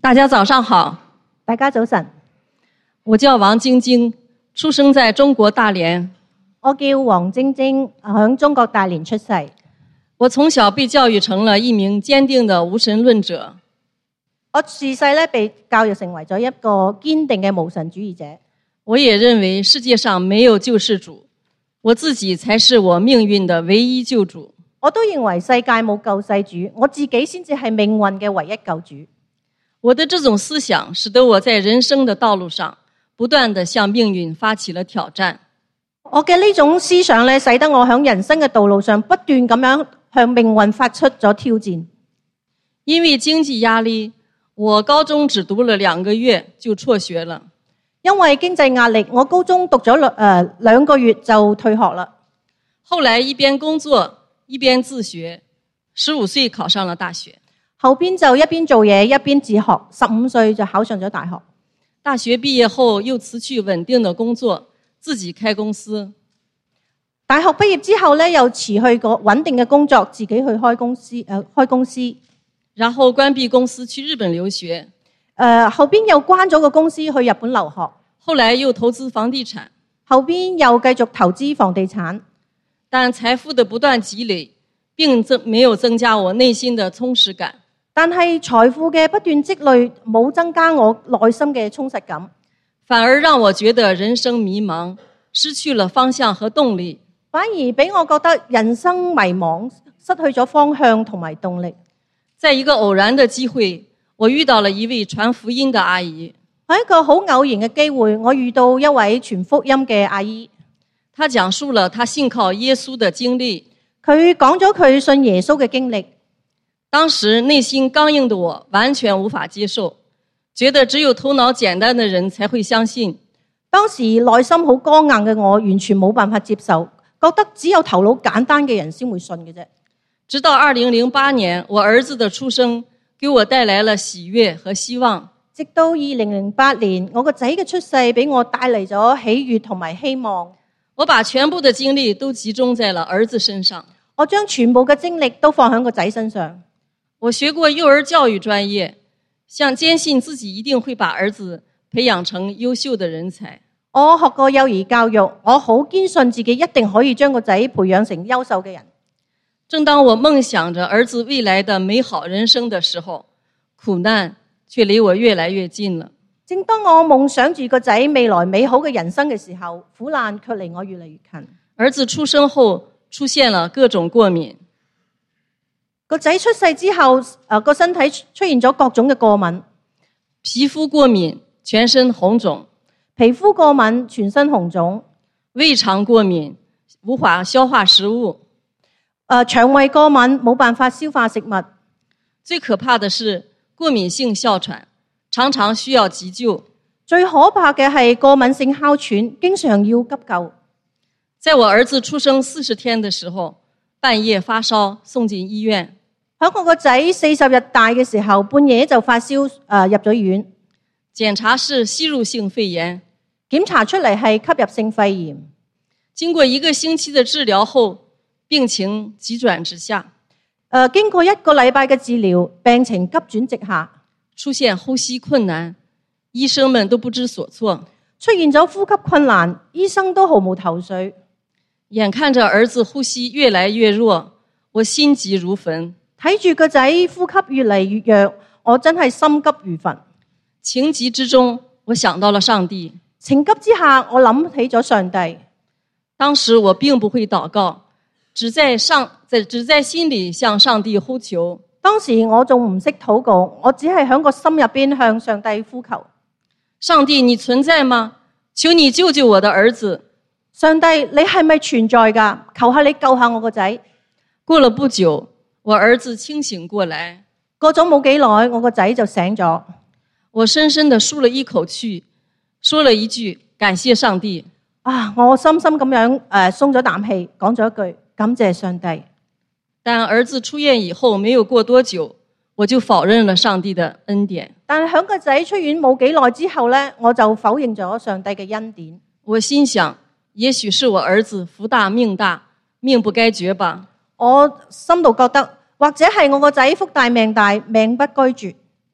大家早上好， 大家早晨， 我叫王晶晶，出生在中國大連。 我叫黃晶晶，響中國大連出世。 我從小被教育成了一名堅定的無神論者。 我自細咧被教育成為咗一個堅定嘅無神主義者。 我也認為世界上沒有救世主，我自己才是我命運的唯一救主。 我都認為世界冇救世主，我自己先至係命運嘅唯一救主。 我的這種思想使得我在人生的道路上不斷地向命運發起了挑戰。 我嘅呢種思想咧，使得我喺人生嘅道路上不斷咁樣向命運發出咗挑戰。 因為經濟壓力，我高中只讀了2個月就輟學了。 因為經濟壓力，我高中讀咗2個月就退學啦。 後來一邊工作一邊自學，15歲考上了大學。 後邊就一邊做嘢一邊自學，15歲就考上咗大學。 大學畢業後又辭去穩定的工作，自己開公司。 大學畢業之後咧，又辭去個穩定嘅工作，自己去開公司。 然後關閉公司去日本留學。 後邊又關咗個公司去日本留學。 後來又投資房地產。 後邊又繼續投資房地產。 但財富的不斷積累並沒有增加我內心的充實感。 但係財富嘅不斷積累冇增加我內心嘅充實感， 反而讓我覺得人生迷茫，失去了方向和動力。 反而俾我覺得人生迷茫，失去咗方向同埋動力。 在一個偶然的機會，我遇到了一位傳福音的阿姨。 喺一個好偶然嘅機會，我遇到一位傳福音嘅阿姨。 她講述了她信靠耶穌的經歷。 佢講咗佢信耶穌嘅經歷。 當時內心剛硬的我完全無法接受，覺得只有頭腦簡單的人才會相信。 當時內心好剛硬嘅我完全冇辦法接受，覺得只有頭腦簡單嘅人先會信嘅啫。 直到2008年，我兒子的出生給我帶來了喜悅和希望。 直到2008年，我個仔嘅出世俾我帶嚟咗喜悅同埋希望。 我把全部的精力都集中在了兒子身上。 我將全部嘅精力都放喺個仔身上。 我學過幼兒教育專業，想堅信自己一定會把兒子培養成優秀的人才。 我學過幼兒教育，我好堅信自己一定可以將個仔培養成優秀嘅人。 正當我夢想着兒子未來的美好人生的時候，苦難卻離我越來越近了。 正當我夢想住個仔未來美好嘅人生嘅時候，苦難卻離我越嚟越近。 兒子出生後出現了各種過敏。 個仔出世之後，個身體出現咗各種嘅過敏。 皮膚過敏，全身紅腫。 皮膚過敏，全身紅腫。 胃腸過敏，無法消化食物。 腸胃過敏，冇辦法消化食物。 最可怕的是過敏性哮喘，常常需要急救。 最可怕嘅係過敏性哮喘，經常要急救。 在我兒子出生40天的時候，半夜發燒，送進醫院。 喺我個仔40日大嘅時候，半夜就發燒，入咗醫院。 檢查是吸入性肺炎， 檢查出嚟係吸入性肺炎。 經過1個星期的治療後，病情急轉直下。 經過1個禮拜嘅治療，病情急轉直下， 出現呼吸困難，醫生們都不知所措。 出現咗呼吸困難，醫生都毫無頭緒。 眼看着兒子呼吸越來越弱，我心急如焚。 睇住個仔呼吸越嚟越弱，我真係心急如焚。 情急之中，我想到了上帝。 情急之下，我諗起咗上帝。 當時我並不會禱告，只在心裡向上帝呼求。 當時我仲唔識禱告，我只係喺個心入邊向上帝呼求。 上帝，你存在嗎？求你救救我的兒子。 上帝，你係咪存在㗎？求下你救下我個仔。 過了不久，我兒子清醒過來。 過咗冇幾耐，我個仔就醒咗。 我深深地舒了一口氣，說了一句感謝上帝。 我深深咁樣鬆咗啖氣，講咗一句感謝上帝。 但兒子出院以後沒有過多久，我就否認了上帝的恩典。 但係響個仔出院冇幾耐之後呢，我就否認咗上帝嘅恩典。 我心想，也許是我兒子福大命大，命不該絕吧。 我心度覺得，或者係我個仔福大命大，命不該絕。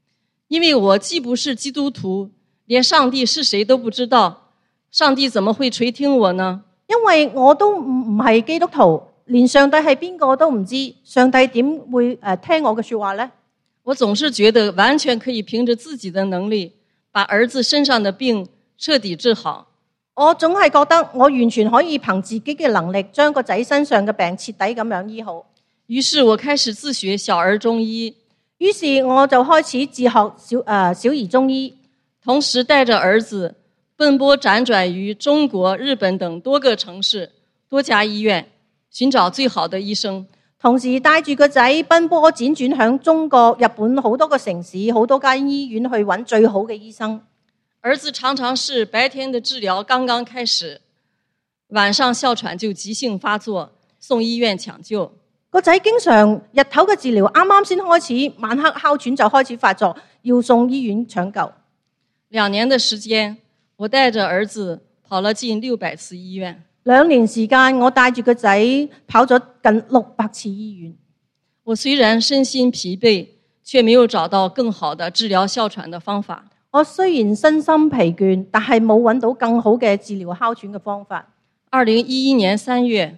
因為我既不是基督徒，連上帝是誰都不知道，上帝怎麼會垂聽我呢？ 因為我都唔係基督徒，連上帝係邊個都唔知，上帝點會聽我嘅說話呢？ 我總是覺得完全可以憑着自己的能力，把兒子身上的病徹底治好。 我總係覺得我完全可以憑自己嘅能力，將個仔身上嘅病徹底咁樣醫好。 於是我開始自學小兒中醫， 於是我就開始自學小兒中醫， 同時帶着兒子奔波輾轉於中國、日本等多個城市、多家醫院，尋找最好的醫生。 同時帶住個仔奔波輾轉響中國、日本好多個城市、好多間醫院去揾最好嘅醫生。 兒子常常是白天的治療剛剛開始，晚上哮喘就急性發作，送醫院搶救。個仔經常日頭嘅治療啱啱先開始，晚黑哮喘就開始發作，要送醫院搶救。2年的時間，我帶着兒子跑了近600次醫院。2年時間，我帶住個仔跑咗近600次醫院。我雖然身心疲憊，卻沒有找到更好的治療哮喘的方法。我雖然身心疲倦，但係冇揾到更好嘅治療哮喘嘅方法。2011年3月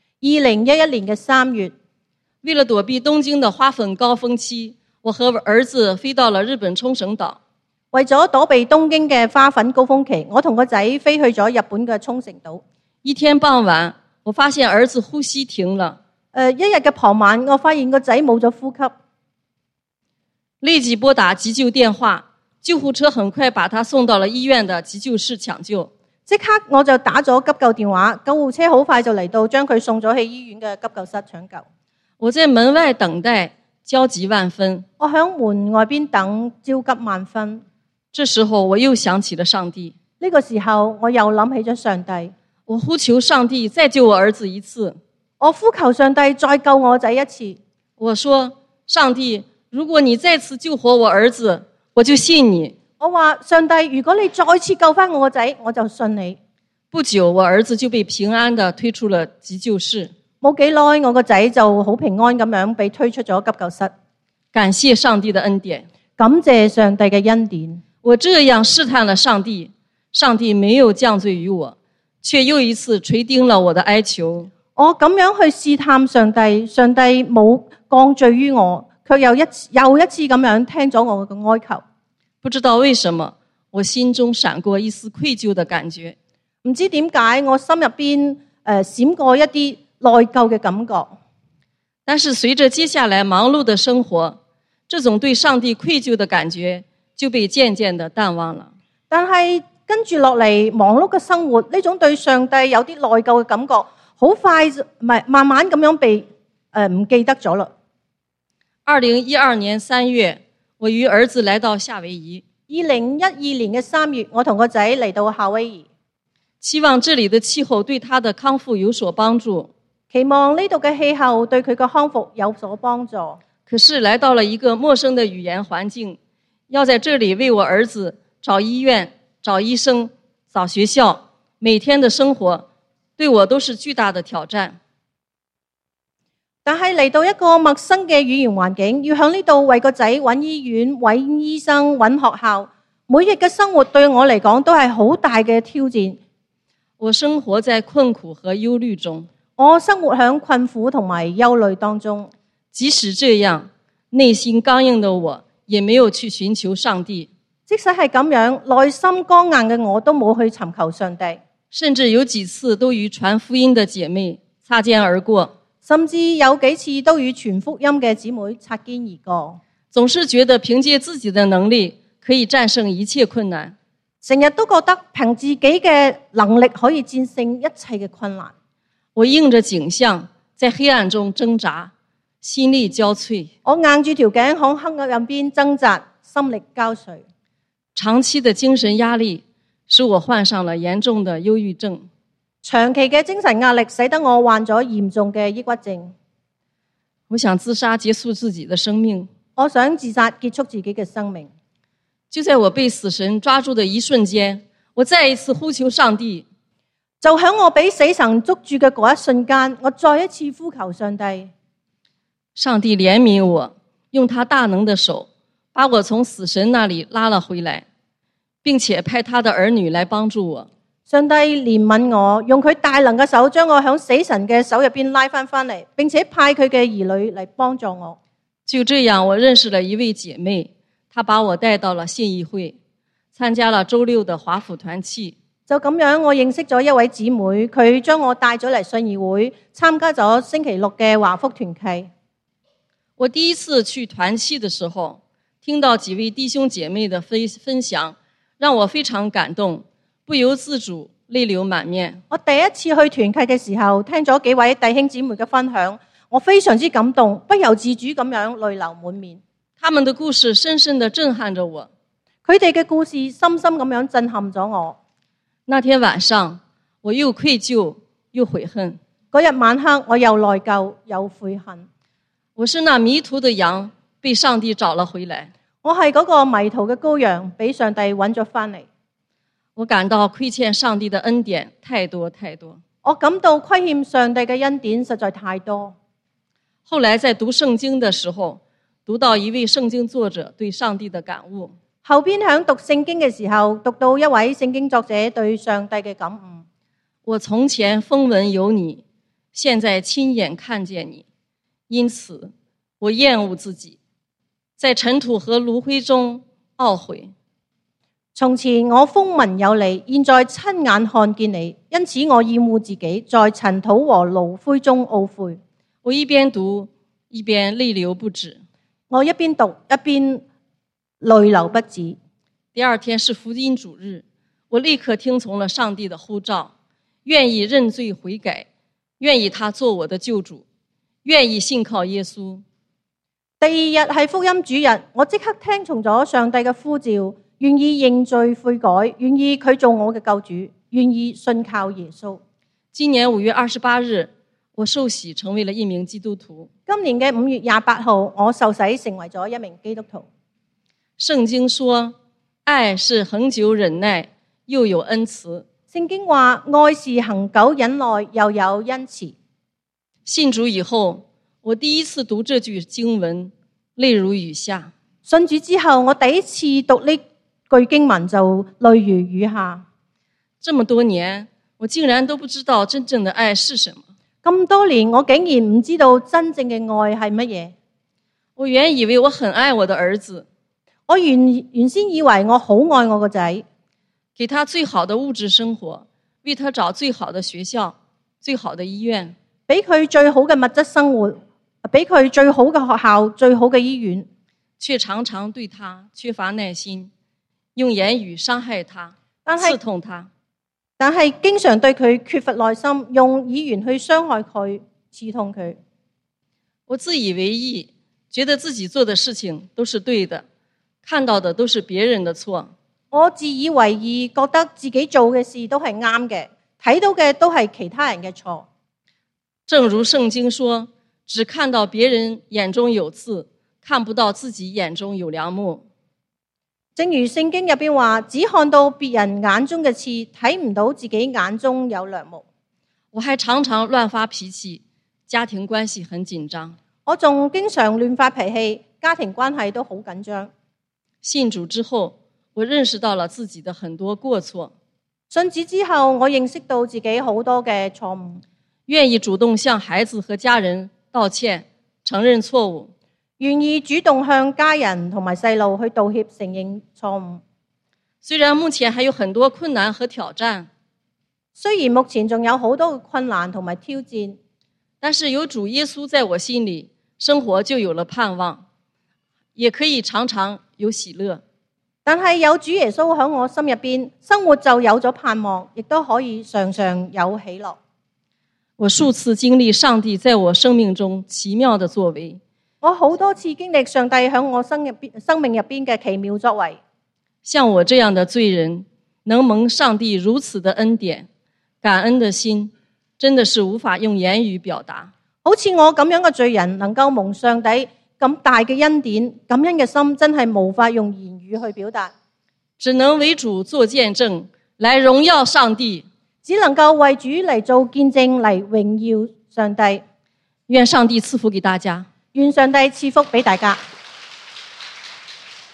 ，2011年嘅3月，為了躲避東京的花粉高峰期，我和兒子飛到了日本沖繩島。為咗躲避東京嘅花粉高峰期，我同個仔飛去咗日本嘅沖繩島。一天傍晚，我發現兒子呼吸停了。一日嘅傍晚，我發現個仔冇咗呼吸，立即撥打急救電話，救護車很快把他送到了醫院的急救室搶救。即刻我就打咗急救電話，救護車好快就嚟到，將佢送咗去醫院嘅急救室搶救。我在門外等待，焦急萬分。我響門外邊等，焦急萬分。這時候我又想起了上帝。呢個時候我又諗起咗上帝。我呼求上帝再救我兒子一次。我呼求上帝再救我仔一次。我說，上帝，如果你再次救活我兒子，我就信你。我話，上帝，如果你再次救返我個仔，我就信你。不久，我兒子就被平安地推出了急救室。冇幾耐，我個仔就好平安咁樣被推出咗急救室。感謝上帝的恩典。感謝上帝嘅恩典。我這樣試探了上帝，上帝沒有降罪於我，卻又一次垂聽了我的哀求。我咁樣去試探上帝，上帝冇降罪於我，卻又一次咁樣聽咗我嘅哀求。不知道為什麼，我心中閃過一絲愧疚的感覺。唔知點解，我心入邊閃過一啲內疚嘅感覺。但是隨着接下來忙碌的生活，這種對上帝愧疚的感覺就被漸漸的淡忘了。但係跟住落嚟忙碌嘅生活，呢種對上帝有啲內疚嘅感覺，好快慢慢咁樣被唔記得咗啦。2012年3月，我與兒子來到夏威夷。2012年嘅3月，我同個仔嚟到夏威夷，期望這裡的氣候對他的康復有所幫助。期望呢度嘅氣候對佢嘅康復有所幫助。可是來到了一個陌生的語言環境，要在這裡為我兒子找醫院、找醫生、找學校，每天的生活對我都是巨大的挑戰。但係嚟到一個陌生嘅語言環境，要喺呢度為個仔揾醫院、揾醫生、揾學校，每日嘅生活對我嚟講都係好大嘅挑戰。我生活在困苦和憂慮中，我生活喺困苦同埋憂慮當中。即使這樣，內心剛硬的我也沒有去尋求上帝。即使係咁樣，內心剛硬嘅我都冇去尋求上帝，甚至有幾次都與傳福音的姐妹擦肩而過。甚至有幾次都與傳福音嘅姊妹擦肩而過，總是覺得憑借自己的能力可以戰勝一切困難，成日都覺得憑自己嘅能力可以戰勝一切嘅困難。我應着景象在黑暗中掙扎，心力交瘁。我硬住條頸喺黑暗入邊掙扎，心力交瘁。長期的精神壓力使我患上了嚴重的憂鬱症。長期嘅精神壓力使得我患咗嚴重嘅抑鬱症。我想自殺結束自己的生命。我想自殺結束自己嘅生命。就在我被死神抓住的一瞬間，我再一次呼求上帝。就喺我被死神捉住嘅嗰一瞬間，我再一次呼求上帝。上帝憐憫我，用他大能的手把我從死神那裡拉了回來，並且派他的兒女來幫助我。 上帝憐憫我，用佢大能嘅手將我響死神嘅手入邊拉翻嚟，並且派佢嘅兒女嚟幫助我。 就這樣，我認識了一位姐妹，她把我帶到了信義會，參加了週六的華府團契。 就咁樣，我認識咗一位姊妹，佢將我帶咗嚟信義會，參加咗星期六嘅華福團契。 我第一次去團契的時候，聽到幾位弟兄姐妹的分享，讓我非常感動，不由自主淚流滿面。 我第一次去團契嘅時候，聽咗幾位弟兄姊妹嘅分享，我非常之感動，不由自主咁樣淚流滿面。 他們的故事深深地震撼着我， 佢哋嘅故事深深咁樣震撼咗我。 那天晚上，我又愧疚又悔恨。 嗰日晚黑，我又內疚又悔恨。 我是那迷途的羊，被上帝找了回來。 我係嗰個迷途嘅羔羊，俾上帝揾咗翻嚟。 我感到虧欠上帝的恩典太多太多。 我感到虧欠上帝嘅恩典實在太多。 後來在讀聖經的時候，讀到一位聖經作者對上帝的感悟。 後邊響讀聖經嘅時候，讀到一位聖經作者對上帝嘅感悟。 我從前風聞有你，現在親眼看見你，因此我厭惡自己，在塵土和爐灰中懊悔。 從前我風聞有你，現在親眼看見你，因此我厭惡自己，在塵土和爐灰中懊悔。 我一邊讀一邊淚流不止。 我一邊讀一邊淚流不止。 第二天是福音主日，我立刻聽從了上帝的呼召，願意認罪悔改，願意他做我的救主，願意信靠耶穌。 第二日係福音主日，我即刻聽從咗上帝嘅呼召，願意認罪悔改，願意佢做我嘅救主，願意信靠耶穌。 今年5月28日，我受洗成為了一名基督徒。 今年嘅5月28號，我受洗成為咗一名基督徒。 聖經說，愛是恆久忍耐，又有恩慈。 聖經話，愛是恆久忍耐，又有恩慈。 信主以後，我第一次讀這句經文，淚如雨下。 信主之後，我第一次讀呢句經文就淚如雨下。 這麼多年，我竟然都不知道真正的愛是什麼。 咁多年，我竟然唔知道真正嘅愛係乜嘢。 我原以為我很愛我的兒子， 我原先以為我好愛我個仔， 給他最好的物質生活，為他找最好的學校、最好的醫院， 俾佢最好嘅物質生活，俾佢最好嘅學校、最好嘅醫院， 卻常常對他缺乏耐心，用言語傷害他，刺痛他。 但係經常對佢缺乏耐心，用語言去傷害佢、刺痛佢。 我自以為義，覺得自己做的事情都是對的，看到的都是別人的錯。 我自以為義，覺得自己做嘅事都係啱嘅，睇到嘅都係其他人嘅錯。 正如聖經說，只看到別人眼中有刺，看不到自己眼中有梁木。 正如聖經入邊話，只看到別人眼中嘅刺，睇唔到自己眼中有梁木。 我還常常亂發脾氣，家庭關係很緊張。 我仲經常亂發脾氣，家庭關係都好緊張。 信主之後，我認識到了自己的很多過錯。 信主之後，我認識到自己好多嘅錯誤， 願意主動向孩子和家人道歉，承認錯誤。 願意主動向家人同埋細路去道歉，承認錯誤。 雖然目前還有很多困難和挑戰， 雖然目前仲有好多困難同埋挑戰， 但是有主耶穌在我心裡，生活就有了盼望，也可以常常有喜樂。 但係有主耶穌喺我心入邊，生活就有咗盼望，亦都可以常常有喜樂。 我數次經歷上帝在我生命中奇妙的作為。 我好多次經歷上帝喺我生命入邊嘅奇妙作為。 像我這樣的罪人，能蒙上帝如此的恩典，感恩的心，真的是無法用言語表達。 好似我咁樣嘅罪人，能夠蒙上帝咁大嘅恩典，感恩嘅心，真係無法用言語去表達。 只能為主做見證，來榮耀上帝。 只能夠為主嚟做見證，嚟榮耀上帝。 願上帝賜福給大家。 願上帝賜福俾大家。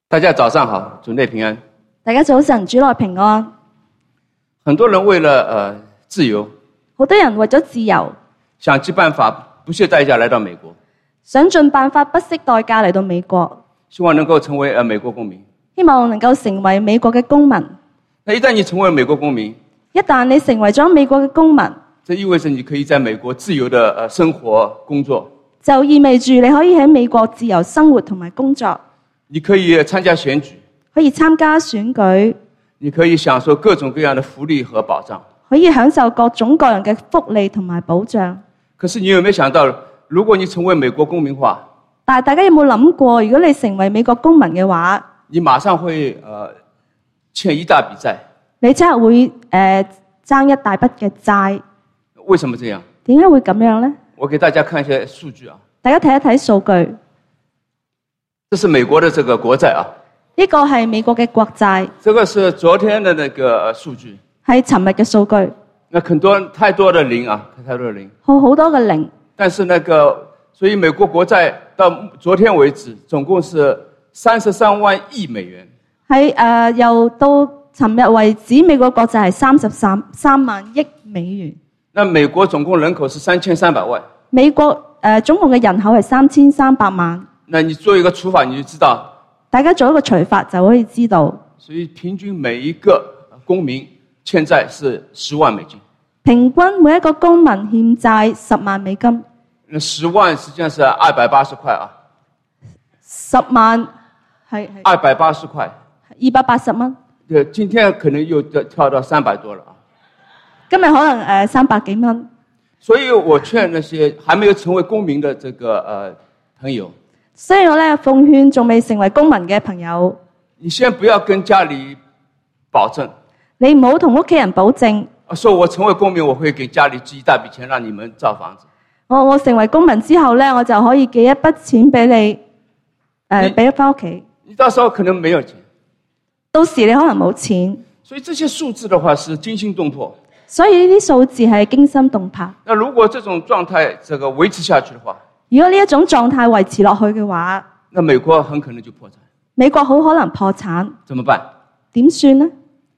大家早上好，主内平安。 大家早晨，主內平安。 很多人為了自由， 好多人為咗自由， 想盡辦法不惜代價來到美國， 想盡辦法不惜代價嚟到美國， 希望能夠成為美國公民。 希望能夠成為美國嘅公民。 那一旦你成為美國公民， 一旦你成為咗美國嘅公民， 這意味着你可以在美國自由的生活工作， 就意味住你可以喺美國自由生活同埋工作， 你可以參加選舉， 可以參加選舉， 你可以享受各種各樣的福利和保障， 可以享受各種各樣嘅福利同埋保障。 可是你有沒有想到，如果你成為美國公民化， 但係大家有冇諗過，如果你成為美國公民嘅話， 你馬上會欠一大筆債。 你即刻會爭一大筆嘅債。 為什麼這樣？ 點解會咁樣呢？ 我給大家看一些數據啊。 大家睇一睇數據。 這是美國的這個國債啊。 呢個係美國嘅國債。 這個是昨天的那個數據。 係尋日嘅數據。 那太多的零啊，太多的零。 好多嘅零。 但是所以美國國債到昨天為止，總共是33萬億美元。係又到尋日為止，美國國債係33萬億美元。 那美國總共人口是3300萬。 美國總共嘅人口係3300萬。 那你做一個除法，你就知道。 大家做一個除法就可以知道。 所以平均每一個公民欠債是10萬美金。 平均每一個公民欠債10萬美金。 那10萬實際上是280塊啊。 10萬係 280塊。 280蚊。 對，今天可能又跳到300多了啊。 今日可能300幾蚊。 所以我勸那些還沒有成為公民的這個朋友。 所以我咧奉勸仲未成為公民嘅朋友， 你先不要跟家裏保證。 你唔好同屋企人保證。 說我成為公民，我會給家裏寄一大筆錢，讓你們造房子。 我成為公民之後咧，我就可以寄一筆錢俾你，俾咗翻屋企。 你到時候可能沒有錢。 到時你可能冇錢。 所以這些數字的話是驚心動魄。 所以呢啲數字係驚心動魄。 那如果這種狀態維持下去的話， 如果呢一種狀態維持落去嘅話， 那美國很可能就破產。 美國好可能破產。 怎麼辦？ 點算呢？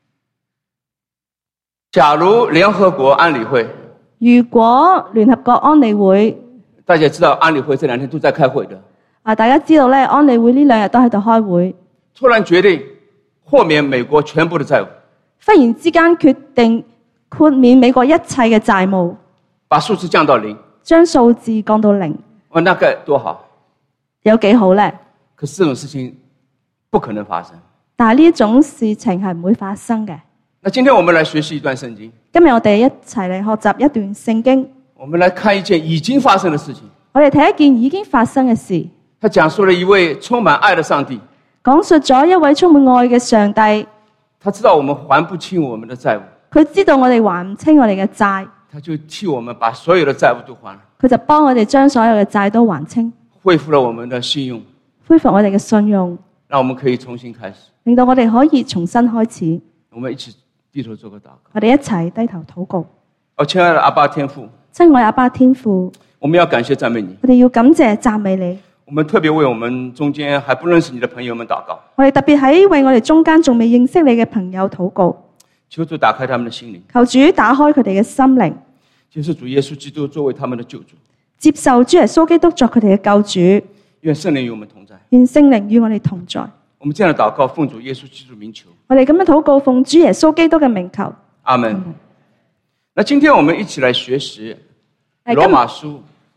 假如聯合國安理會， 如果聯合國安理會， 大家知道安理會這兩天都在開會的。 大家知道咧，安理會呢2日都喺度開會。 突然決定豁免美國全部的債務。 忽然之間決定豁免美國一切嘅債務， 把數字降到0， 將數字降到0。 那該多好， 有幾好呢？ 可是這種事情不可能發生。 但係呢一種事情係唔會發生嘅。 那今天我們來學習一段聖經。 今日我哋一齊嚟學習一段聖經。 我們來看一件已經發生的事情。 我哋睇一件已經發生嘅事。 他講述了一位充滿愛的上帝。 講述咗一位充滿愛嘅上帝。 他知道我們還不清我們的債務。 佢知道我哋還唔清我哋嘅債。 他就替我們把所有的債務都還了。 佢就幫我哋將所有嘅債都還清。 恢復了我們的信用。 恢復我哋嘅信用。 讓我們可以重新開始。 令到我哋可以重新開始。 我們一起低頭做個禱告。 我哋一齊低頭禱告。 親愛的阿爸天父。 親愛阿爸天父。 我們要感謝讚美你。 我哋要感謝讚美你。 我們特別為我們中間還不認識你的朋友們禱告。 我哋特別喺為我哋中間仲未認識你嘅朋友禱告。 求主打開他們的心靈。 求主打開佢哋嘅心靈。 接受主耶穌基督作為他們的救主。 接受主耶穌基督作佢哋嘅救主。 願聖靈與我們同在。 願聖靈與我哋同在。 我們這樣的禱告奉主耶穌基督名求。 我哋咁樣禱告奉主耶穌基督嘅名求。 阿門。那今天我們一起來學習羅馬書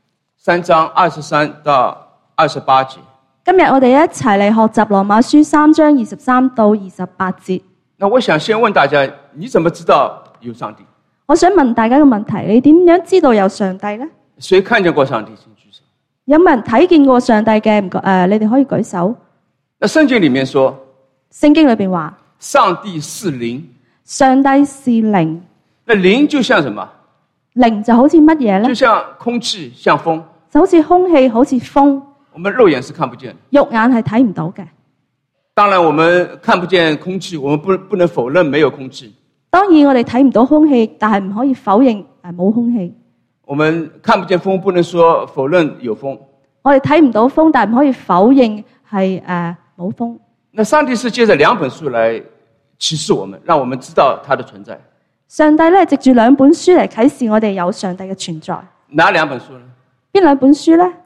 3章23到28節。 今日我哋一齊嚟學習羅馬書3章23到28節。 那我想先問大家，你怎麼知道有上帝？ 我想問大家個問題，你點樣知道有上帝呢？ 誰看見過上帝？請舉手。 有冇人睇見過上帝嘅？你哋可以舉手。 那聖經裡面說， 聖經裏邊話， 上帝是靈。 上帝是靈。 那靈就像什麼？ 靈就好似乜嘢呢？ 就像空氣，像風。 就好似空氣，好似風。 我們肉眼是看不見的， 肉眼係睇唔到嘅。 當然，我們看不見空氣，我們不能否認沒有空氣。 當然，我哋睇唔到空氣，但係唔可以否認冇空氣。 我們看不見風，不能說否認有風。 我哋睇唔到風，但係唔可以否認係冇風。 那上帝是借着2本書來啟示我們，讓我們知道他的存在。 上帝咧藉住2本書嚟啟示我哋有上帝嘅存在。 哪2本書呢？ 邊2本書咧？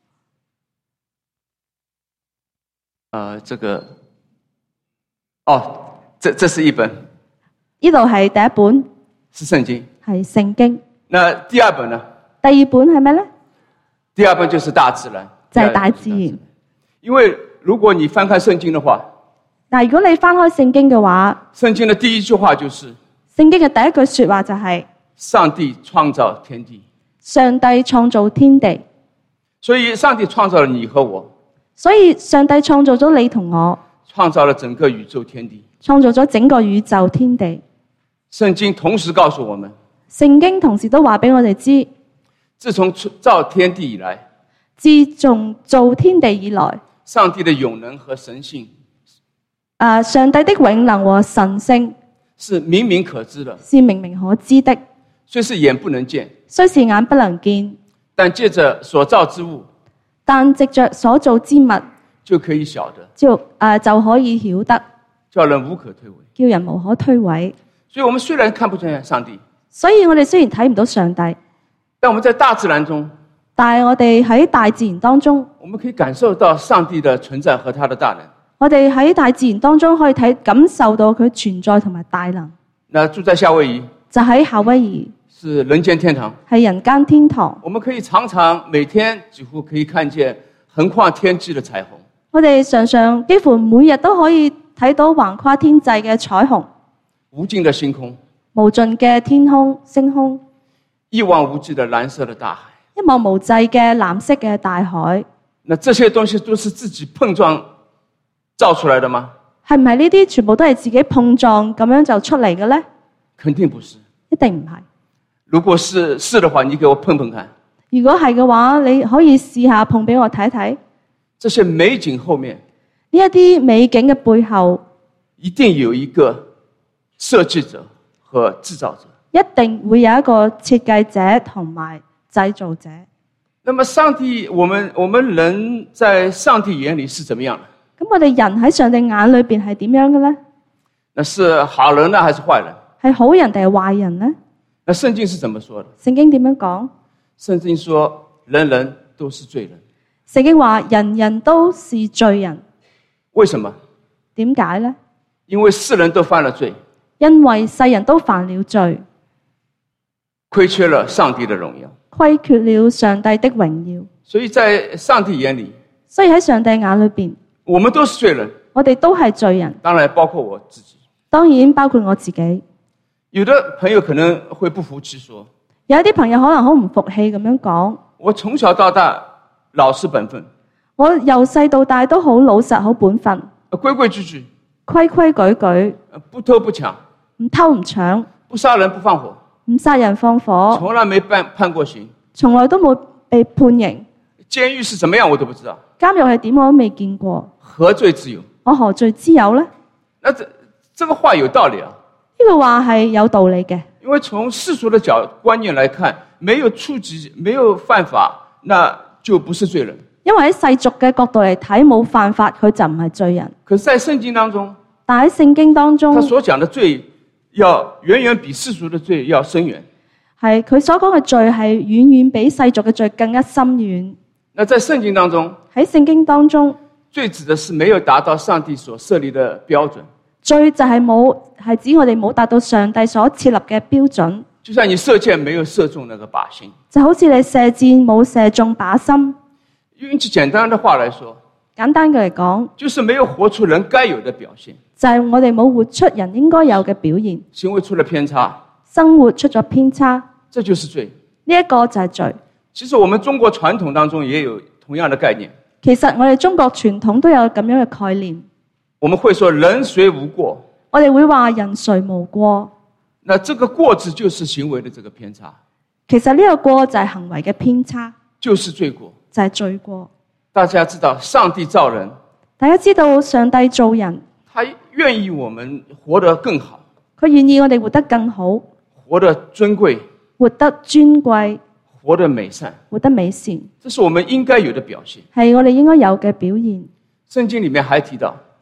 這是一本， 呢度係第1本， 是聖經， 係聖經。 那第2本呢？ 第2本係咩咧？ 第2本就是大自然， 就係大自然。 因為如果你翻看聖經的話， 但如果你翻開聖經嘅話， 聖經的第1句話就是聖經嘅第1句說話就係上帝創造天地。 上帝創造天地， 所以上帝創造了你和我， 所以上帝創造咗你同我， 創造了整個宇宙天地， 創造咗整個宇宙天地。 聖經同時告訴我們， 聖經同時都話俾我哋知， 自從造天地以來， 自從造天地以來， 上帝的永能和神性， 上帝的永能和神性是明明可知的， 是明明可知的， 雖是眼不能見， 雖是眼不能見， 但借着所造之物， 但藉着所造之物就可以曉得， 就可以曉得， 叫人無可推諉， 叫人無可推諉。 所以我們雖然看不見上帝， 所以我哋雖然睇唔到上帝， 但我們在大自然中， 但係我哋喺大自然當中， 我們可以感受到上帝的存在和他的大能。 我哋喺大自然當中可以感受到佢存在同埋大能。 那住在夏威夷， 就喺夏威夷， 是人間天堂， 係人間天堂。 我們可以常常每天幾乎可以看見橫跨天際的彩虹。 我哋常常幾乎每日都可以睇到橫跨天際嘅彩虹， 無盡的星空， 無盡嘅天空星空， 一望無際的藍色的大海， 一望無際嘅藍色嘅大海。 那這些東西都是自己碰撞造出來的嗎？ 係唔係呢啲全部都係自己碰撞咁樣就出嚟嘅呢？ 肯定不是， 一定唔係。 如果是的話，你給我碰碰看。 如果係嘅話，你可以試下碰俾我睇睇。 這些美景後面， 呢一啲美景嘅背後， 一定有一個設計者和製造者。 一定會有一個設計者同埋製造者。 那麼上帝，我們人在上帝眼裏是怎麼樣的？ 咁我哋人喺上帝眼裏邊係點樣嘅呢？ 那是好人呢，還是壞人？ 係好人定係壞人呢？ 那聖經是怎麼說的？ 聖經點樣講？ 聖經說人人都是罪人。 聖經話人人都是罪人。 為什麼？ 點解呢？ 因為世人都犯了罪， 因為世人都犯了罪， 虧缺了上帝的榮耀， 虧缺了上帝的榮耀。 所以在上帝眼裏， 所以喺上帝眼裏邊， 我們都是罪人。 我哋都係罪人， 當然包括我自己。 當然包括我自己。 有的朋友可能會不服氣說， 有一啲朋友可能好唔服氣咁樣講， 我從小到大老實本分， 我由細到大都好老實好本分， 規規矩矩， 規規矩矩， 不偷不搶， 唔偷唔搶， 不殺人不放火， 唔殺人放火， 從來沒判過刑， 從來都冇被判刑。 監獄是怎麼樣我都不知道， 監獄係點我都未見過， 何罪之有？ 我何罪之有呢？ 那這個話有道理啊。 呢個話係有道理嘅， 因為從世俗的觀念來看，沒有觸及，沒有犯法，那就不是罪人。 因為喺世俗嘅角度嚟睇，冇犯法佢就唔係罪人。 可是在聖經當中， 但喺聖經當中， 他所講的罪要遠遠比世俗的罪要深遠。 係佢所講嘅罪係遠遠比世俗嘅罪更加深遠。 那在聖經當中， 喺聖經當中， 罪指的是沒有達到上帝所設立的標準。 罪就係指我哋冇達到上帝所設立嘅標準。 就像你射箭沒有射中那個靶心， 就好似你射箭冇射中靶心。 用句簡單的話來說， 簡單嘅嚟講， 就是沒有活出人該有的表現， 就係我哋冇活出人應該有嘅表現， 行為出了偏差， 生活出咗偏差， 這就是罪。 呢一個就係罪。 其實我們中國傳統當中也有同樣的概念。 其實我哋中國傳統都有咁樣嘅概念。 我們會說人誰無過， 我哋會話人誰無過。 那這個過字就是行為的這個偏差。 其實呢個過就係行為嘅偏差， 就是罪過， 就係罪過。 大家知道上帝造人， 大家知道上帝造人， 他願意我們活得更好， 佢願意我哋活得更好， 活得尊貴， 活得尊貴， 活得美善， 活得美善， 這是我們應該有的表現。 係我哋應該有嘅表現。 聖經裡面還提到，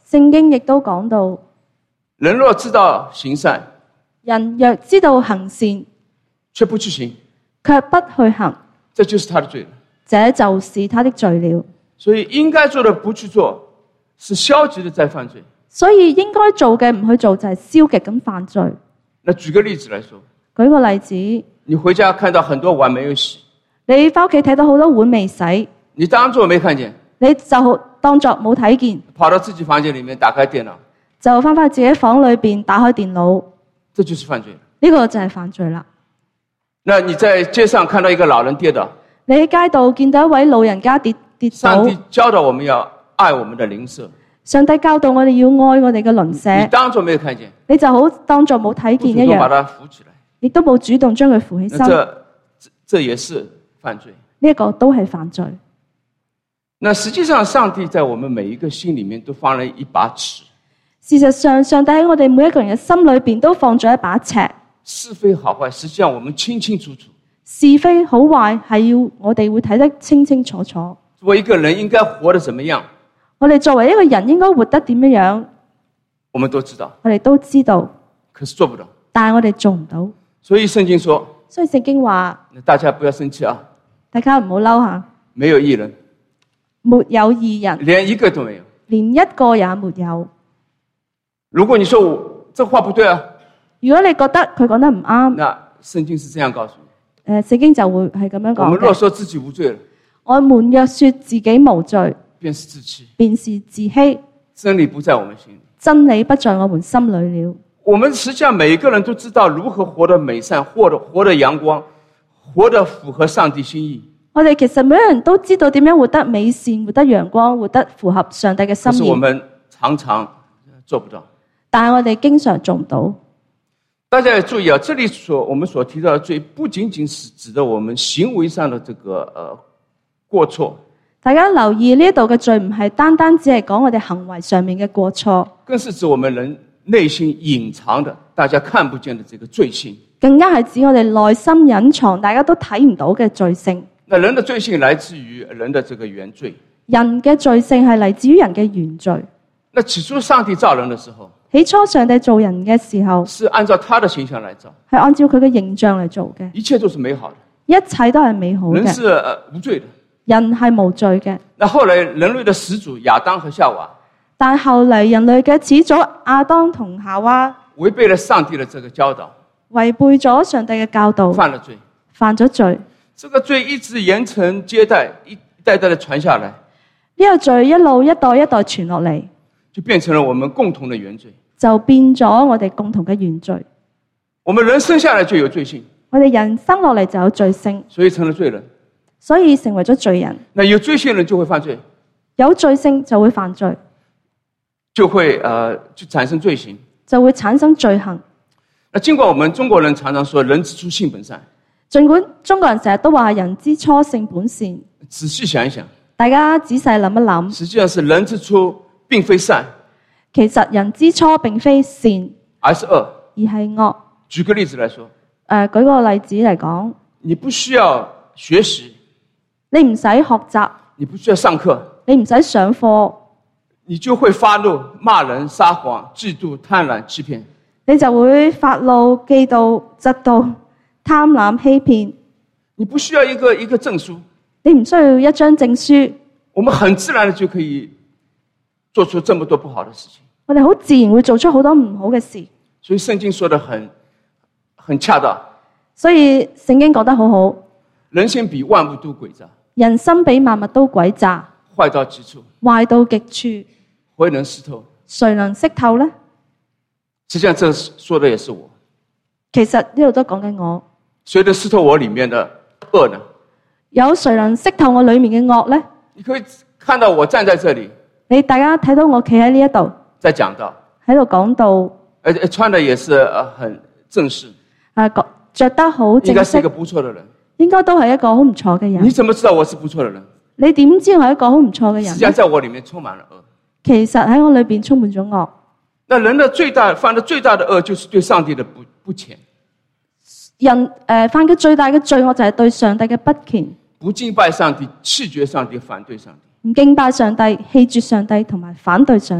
聖經亦都講到， 人若知道行善， 人若知道行善， 卻不去行， 卻不去行， 這就是他的罪了。 這就是他的罪了。 所以應該做的不去做，是消極的在犯罪。 所以應該做嘅唔去做，就係消極咁犯罪。 那舉個例子來說， 舉個例子， 你回家看到很多碗沒有洗， 你翻屋企睇到好多碗未洗， 你當作沒看見， 你就當作冇睇見， 跑到自己房間裡面打開電腦， 就翻返自己房裏邊打開電腦， 這就是犯罪了。 呢個就係犯罪啦。 那你在街上看到一個老人跌倒， 你喺街道見到一位老人家跌倒， 上帝教導我們要愛我們的鄰舍， 上帝教導我哋要愛我哋嘅鄰舍， 你當作沒有看見， 你就好當作冇睇見一不主動把樣， 它扶起來， 亦都冇主動將佢扶起身， 那這也是犯罪。 呢一個都係犯罪。 那實際上上帝在我們每一個心裡面都放了一把尺， 事實上，上帝喺我哋每一個人嘅心裏邊都放咗一把尺， 是非好壞實際上我們清清楚楚。 是非好壞係要我哋會睇得清清楚楚。 作為一個人應該活得怎麼樣， 我哋作為一個人應該活得點樣， 我們都知道， 我哋都知道， 可是做不到。 但係我哋做唔到。 所以聖經說， 所以聖經話， 大家不要生氣啊， 大家唔好嬲下， 沒有義人， 沒有義人， 連一個都沒有。 連一個也沒有。 如果你說我這話不對啊， 如果你覺得佢講得唔啱， 那聖經是這樣告訴你， 聖經就會係咁樣講我們若嘅。 說自己無罪了， 我們若說自己無罪， 便是自欺， 便是自欺， 真理不在我們心裡。 真理不在我們心裏了。 我們實際上每一個人都知道如何活得美善，活得陽光，活得符合上帝心意。 我哋其實每個人都知道點樣活得美善，活得陽光，活得符合上帝嘅可心意。 是我們常常做不到。 但係我哋經常做唔到。 大家要注意啊，這裏我們所提到的罪，不僅僅是指的我們行為上的這個過錯。 大家留意呢度嘅罪唔係單單只係講我哋行為上面嘅過錯， 更是指我們人內心隱藏的、大家看不見的這個罪性。 更加係指我哋內心隱藏、大家都睇唔到嘅罪性。 那人的罪性來自於人的這個原罪。 人嘅罪性係嚟自於人嘅原罪。 那起初上帝造人的時候， 起初上帝造人嘅時候， 是按照他的形象來造， 係按照佢嘅形象嚟做嘅， 一切都是美好的， 一切都係美好嘅。 人是無罪的。 人係無罪嘅。 那後來人類的始祖亞當和夏娃， 但後嚟人類嘅始祖亞當同夏娃違背了上帝的這個教導， 違背咗上帝嘅教導， 犯了罪。 犯咗罪。 這個罪一直沿承接代，一代代的傳下來， 呢個罪一路一代一代傳落嚟， 就變成了我們共同的原罪。 就變咗我哋共同嘅原罪。 我們人生下來就有罪性， 我哋人生落嚟就有罪性， 所以成了罪人。 所以成為咗罪人。 那有罪性的人就會犯罪， 有罪性就會犯罪， 就會就產生罪行， 就會產生罪行。 那盡管我們中國人常常說人之初性本善， 儘管中國人成日都話人之初性本善， 仔細想一想， 大家仔細諗一諗， 實際上是人之初並非善， 其實人之初並非善， 而是惡。 而係惡。 舉個例子來說， 舉個例子嚟講， 你不需要學習， 你唔使學習， 你不需要上課， 你唔使上課， 你就會發怒、罵人、撒謊、嫉妒、貪婪、欺騙。 你就會發怒、嫉妒、貪婪、欺騙。 你不需要一個證書， 你唔需要一張證書， 我們很自然的就可以做出這麼多不好的事情。 我哋好自然會做出好多唔好嘅事。 所以聖經說得很恰當， 所以聖經講得好好， 人心比萬物都詭詐， 人心比萬物都詭詐， 壞到極處， 壞到極處， 誰能識透？ 誰能識透呢？ 實際上，這說的也是我。 其實呢度都講緊我， 誰能識透我裏面的惡呢？ 有誰能識透我裏面嘅惡呢？ 你可以看到我站在這裡， 大家睇到我企喺呢一度， 在講道， 喺度講道， 穿的也是很正式， 着得好正式應該是一個，不錯的人。 應該都係一個好唔錯嘅人。 你怎麼知道我是不錯的人？ 你點知我係一個好唔錯嘅人實際上， 呢？ 在我裡面充滿了惡。 其實喺我裏邊充滿咗惡。 那人的犯的最大的惡，就是對上帝的不虔， 人犯嘅最大嘅罪惡就係對上帝嘅不虔， 不敬拜上帝，棄絕上帝，反對上帝。 唔敬拜上帝，棄絕上帝，同埋反對上帝。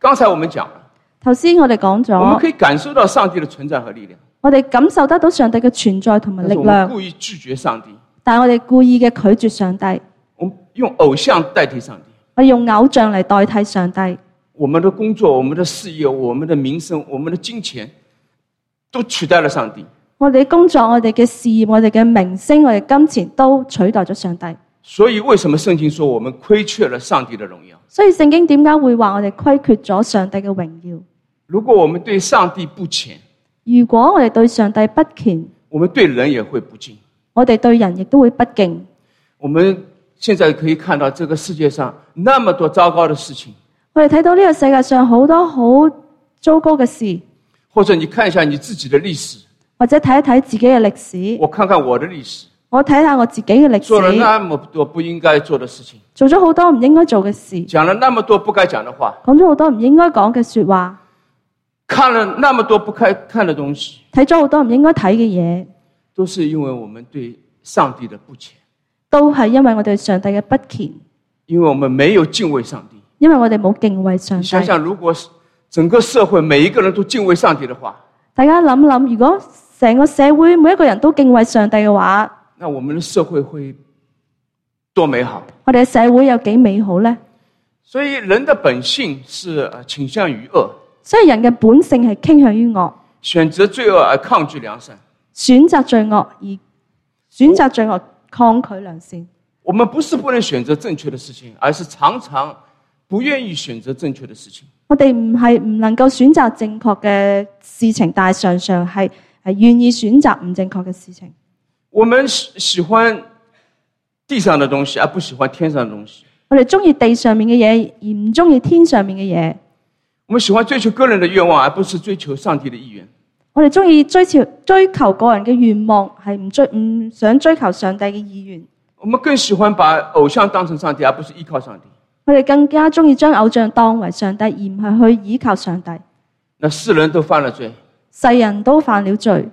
刚才我們講了， 頭先我哋講我們咗， 可以感受到上帝的存在和力量， 我哋感受得到上帝嘅存在同埋但是我們力量， 故意拒絕上帝， 但係我哋故意嘅拒絕上帝， 我們用偶像代替上帝。 我哋用偶像嚟代替上帝。 我們的工作、我們的事業、我們的名聲、我們的金錢，都取代了上帝。 我哋嘅工作、我哋嘅事業、我哋嘅名聲、我哋金錢都取代咗上帝。 所以為什麼聖經說我們虧缺了上帝的榮耀？ 所以聖經點解會話我哋虧缺咗上帝嘅榮耀？ 如果我們對上帝不虔， 如果我哋對上帝不虔， 我們對人也會不敬。 我哋對人亦都會不敬。 我們現在可以看到這個世界上那麼多糟糕的事情， 我哋睇到呢個世界上好多好糟糕嘅事， 或者你看一下你自己的歷史， 或者睇一睇自己嘅歷史， 我看看我的歷史， 我睇下我自己嘅歷做了史， 那麼多不應該做的事情， 做咗好多唔應該做嘅事， 講了那麼多不該講的話， 講咗好多唔應該講嘅說話， 看了那麼多不該看的東西， 睇咗好多唔應該睇嘅嘢， 都是因為我們對上帝的不虔， 都係因為我哋對上帝嘅不虔， 因為我們沒有敬畏上帝。 因為我哋冇敬畏上帝。 你想想，如果整個社會每一個人都敬畏上帝的話， 大家諗諗，如果成個社會每一個人都敬畏上帝嘅話， 那我們的社會會多美好。 我哋嘅社會有幾美好呢？ 所以人的本性是傾向於惡， 所以人嘅本性係傾向於惡， 選擇罪惡而抗拒良善。 選擇罪惡抗拒良善。 我們不是不能選擇正確的事情，而是常常不願意選擇正確的事情。 我哋唔係唔能夠選擇正確嘅事情，但係常常係願意選擇唔正確嘅事情。 我們喜歡地上的東西，而不喜歡天上的東西。 我哋中意地上面嘅嘢，而唔中意天上面嘅嘢。 我們喜歡追求個人的願望，而不是追求上帝的意願。 我哋中意追求個人嘅願望，係唔想追求上帝嘅意願。 我們更喜歡把偶像當成上帝，而不是依靠上帝。 我哋更加中意將偶像當為上帝，而唔係去依靠上帝。 那世人都犯了罪， 世人都犯了罪。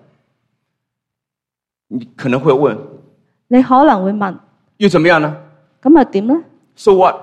你可能會問， 你可能會問， 又怎麼樣呢？ 咁又點呢？ So what？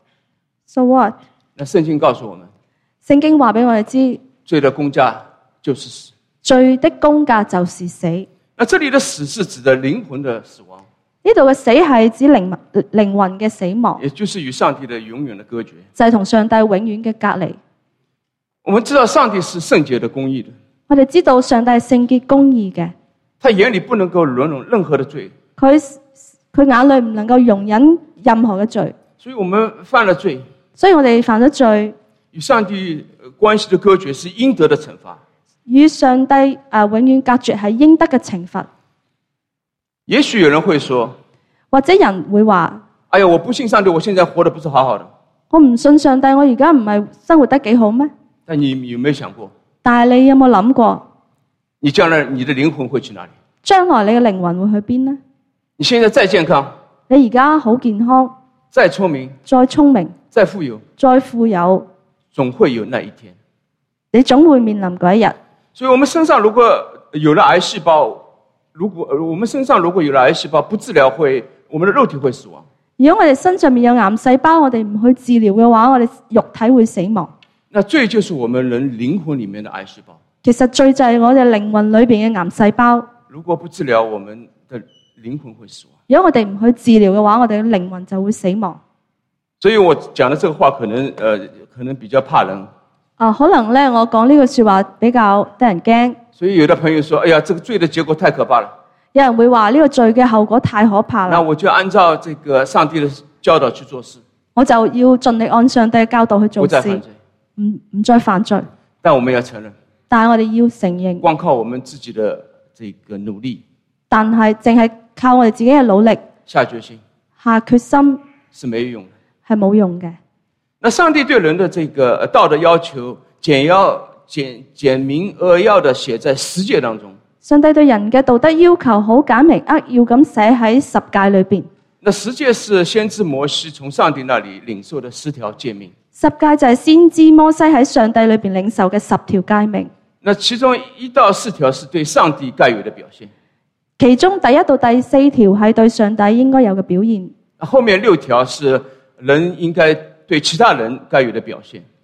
So what？ 那聖經告訴我們， 聖經話俾我哋知， 罪的工價就是死。 罪的工價就是死。 那這裡的死是指的靈魂的死亡， 呢度嘅死係指靈魂嘅死亡， 也就是與上帝的永遠的隔絕。 就係同上帝永遠嘅隔離。 我們知道上帝是聖潔的、公義的， 我哋知道上帝係聖潔公義嘅， 他眼裡不能夠容忍任何的罪， 佢眼裏唔能夠容忍任何嘅罪， 所以我們犯了罪， 所以我哋犯咗罪， 與上帝關係的割絕是應得的懲罰。 與上帝永遠隔絕係應得嘅懲罰。 也許有人會說， 或者人會話， 哎呀，我不信上帝，我現在活得不是好好的。 我唔信上帝，我而家唔係生活得幾好咩？ 但你有沒有想過， 但係你有冇諗過， 你將來你的靈魂會去哪裡？ 將來你嘅靈魂會去邊呢？ 你現在再健康， 你而家好健康， 再聰明， 再聰明， 再富有， 再富有， 總會有那一天。 你總會面臨嗰一日。 所以我們身上如果有了癌細胞，我們身上如果有了癌細胞，不治療我們的肉體會死亡。 如果我哋身上面有癌細胞，我哋唔去治療嘅話，我哋肉體會死亡。 那罪就是我們人靈魂裡面的癌細胞。 其實罪就係我哋靈魂裏邊嘅癌細胞。 如果不治療，我們的靈魂會死亡。 如果我哋唔去治療嘅話，我哋嘅靈魂就會死亡。 所以我講的這個話可能比較怕人。 可能咧我講呢句說話比較得人驚。 所以有的朋友說，哎呀，這個罪的結果太可怕了。 有人會話呢個罪嘅後果太可怕啦。 那我就按照這個上帝的教導去做事。我就要盡力按上帝嘅教導去做事， 不再犯罪， 唔再犯罪。 但我們要承認， 但係我哋要承認， 光靠我們自己的這個努力， 但係淨係靠我哋自己嘅努力下決心是沒有用的， 係冇用嘅。 那上帝對人的這個道德要求簡明扼要地寫在十誡當中。 上帝對人嘅道德要求好簡明扼要咁寫喺十誡裏邊。 那十誡是先知摩西從上帝那裡領受的10條誡命。 十誡就係先知摩西喺上帝裏邊領受嘅10條誡命。 那其中1到4條是對上帝該有的表現， 其中第1到第4條係對上帝應該有嘅表現。 後面6條是人應該對其他人該有的表現。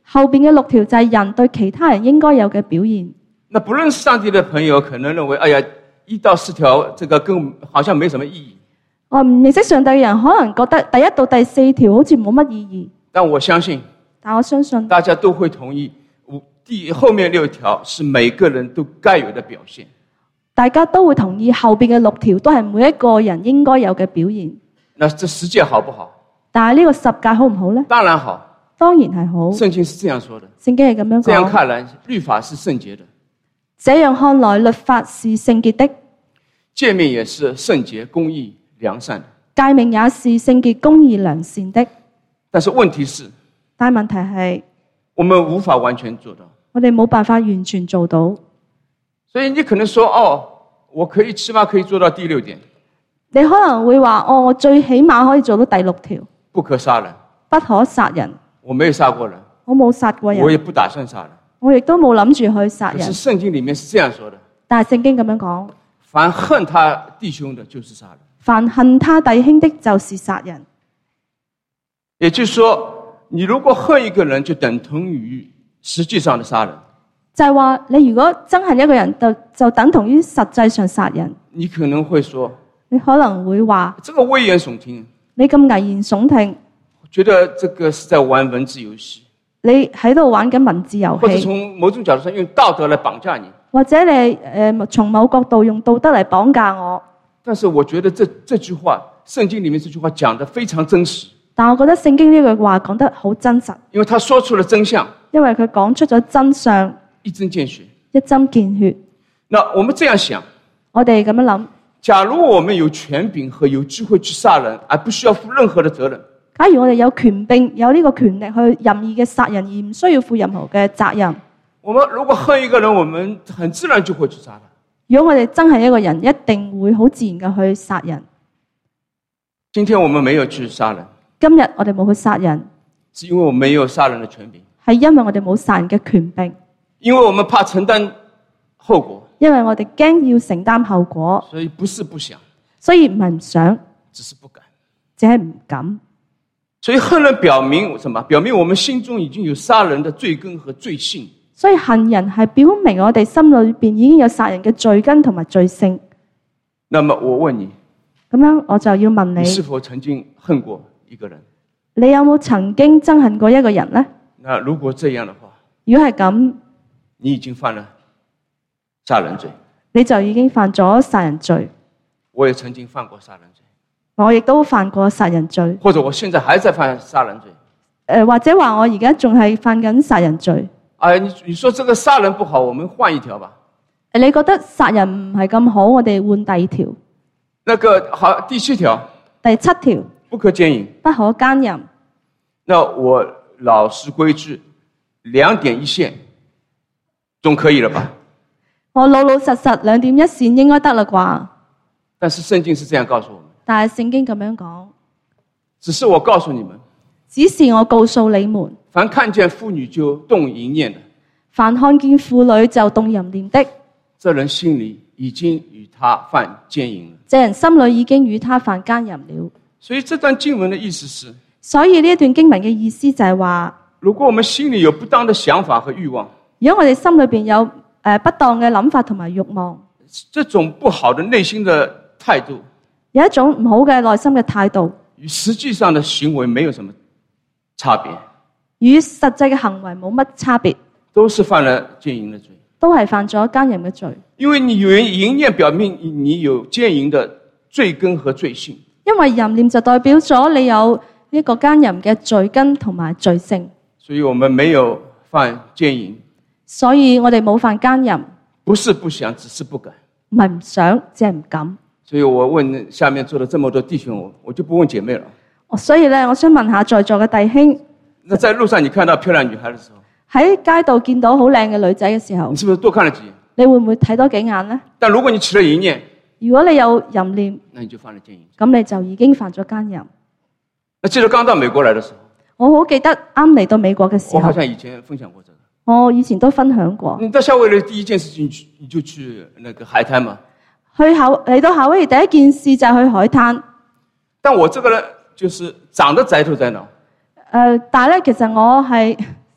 後邊嘅6條就係人對其他人應該有嘅表現。 那不認識上帝的朋友可能認為，哎呀，1到4條這個跟好像沒什麼意義。 我唔認識上帝嘅人可能覺得第1到第4條好似冇乜意義。 但我相信大家都會同意，後面6條是每個人都該有的表現。 大家都會同意後邊嘅6條都係每一個人應該有嘅表現。 那這10誡好不好？ 但係呢個10誡好唔好呢？ 當然好， 當然係好。 聖經是這樣說的。 聖經係咁樣講。 這樣看來，律法是聖潔的。 這樣看來，律法是聖潔的。 誡命也是聖潔、公義、良善的。 誡命也是聖潔、公義、良善的。 但是問題是， 但問題係， 我們無法完全做到。 我哋冇辦法完全做到。 所以你可能說，我可以起碼可以做到第6點。 你可能會話，我最起碼可以做到第6條。 不可殺人。 不可殺人。 我沒有殺過人。 我冇殺過人。 我也不打算殺人。 我亦都冇諗住去殺人。 可是聖經裡面是這樣說的。 但係聖經咁樣講， 凡恨他弟兄的，就是殺人。 凡恨他弟兄的，就是殺人。 也就是說，你如果恨一個人，就等同於實際上的殺人。 就係話，你如果憎恨一個人，就等同於實際上殺人。 你可能會說， 你可能會話， 這個危言聳聽。 你咁危言聳聽， 覺得這個是在玩文字遊戲。 你喺度玩緊文字遊戲， 或者從某種角度上用道德來綁架你， 或者你從某角度用道德嚟綁架我。 但是我覺得這句話，聖經裡面這句話講得非常真實。 但我覺得聖經呢句話講得好真實， 因為他說出了真相， 因為佢講出咗真相， 一針見血。 一針見血。 那我們這樣想， 我哋咁樣諗， 假如我們有權柄和有機會去殺人，而不需要負任何的責任。 假如我哋有權柄，有呢個權力去任意嘅殺人，而唔需要負任何嘅責任。 我們如果恨一個人，我們很自然就會去殺他。 如果我哋憎恨一個人，一定會好自然嘅去殺人。 今天我們沒有去殺人， 今日我哋冇去殺人， 是因為我們沒有殺人的權柄， 係因為我哋冇殺人嘅權柄， 因為我們怕承擔後果， 因為我哋驚要承擔後果， 所以不是不想， 所以唔係唔想， 只是不敢， 只係唔敢。 所以恨人表明什麼？表明我們心中已經有殺人的罪根和罪性。 所以恨人係表明我哋心裏邊已經有殺人嘅罪根同埋罪性。 那麼我問你， 咁樣我就要問你， 你是否曾經恨過一個人？ 你有冇曾經憎恨過一個人呢？ 那如果這樣的話， 如果係咁， 你已經犯了殺人罪， 你就已經犯咗殺人罪。 我也曾經犯過殺人罪， 我亦都犯過殺人罪， 或者我現在還在犯殺人罪。 或者話我而家仲係犯緊殺人罪。 你說這個殺人不好，我們換一條吧。 你覺得殺人唔係咁好，我哋換第2條。 那個好，第7條。 第7條， 不可姦淫。 不可姦淫。 那我老實規矩，2點1線，總可以了吧？ 我老老實實2點1線應該得了啩？ 但是聖經是這樣告訴我們。 但係聖經咁樣講， 只是我告訴你們， 只是我告訴你們， 凡看見婦女就動淫念的， 凡看見婦女就動淫念的， 這人心裏已經與他犯姦淫了。 這人心裏已經與他犯姦淫了。 所以這段經文的意思是， 所以呢一段經文嘅意思就係話， 如果我們心裏有不當的想法和慾望， 如果我哋心裏邊有不當嘅諗法同埋慾望， 這種不好的內心的態度， 有一種唔好嘅內心嘅態度， 與實際上的行為沒有什麼差別， 與實際嘅行為冇乜差別， 都是犯了姦淫的罪， 都係犯咗姦淫嘅罪。 因為你有淫念，表明你有姦淫的罪根和罪性。 因為淫念就代表咗你有呢個姦淫嘅罪根同埋罪性。 所以我們沒有犯姦淫， 所以我哋冇犯姦淫， 不是不想，只是不敢。 唔係唔想，只係唔敢。所以我問下面坐了這麼多弟兄，我就不問姐妹了。 所以咧，我想問下在座嘅弟兄， 那在路上你看到漂亮女孩的時候， 喺街道見到好靚嘅女仔嘅時候， 你是不是多看了幾眼？ 你會唔會睇多幾眼呢？ 但如果你起了淫念， 如果你有淫念， 那你就犯了姦淫。 咁你就已經犯咗姦淫。 那記得剛到美國來的時候， 我好記得啱嚟到美國嘅時候， 我好像以前分享過這個。 我以前都分享過。 你到夏威夷第一件事情，你就去那個海灘嘛。 嚟到夏威夷第一件事就係去海灘。但我這個呢，就是長得宅頭在腦。 但係咧，其實我係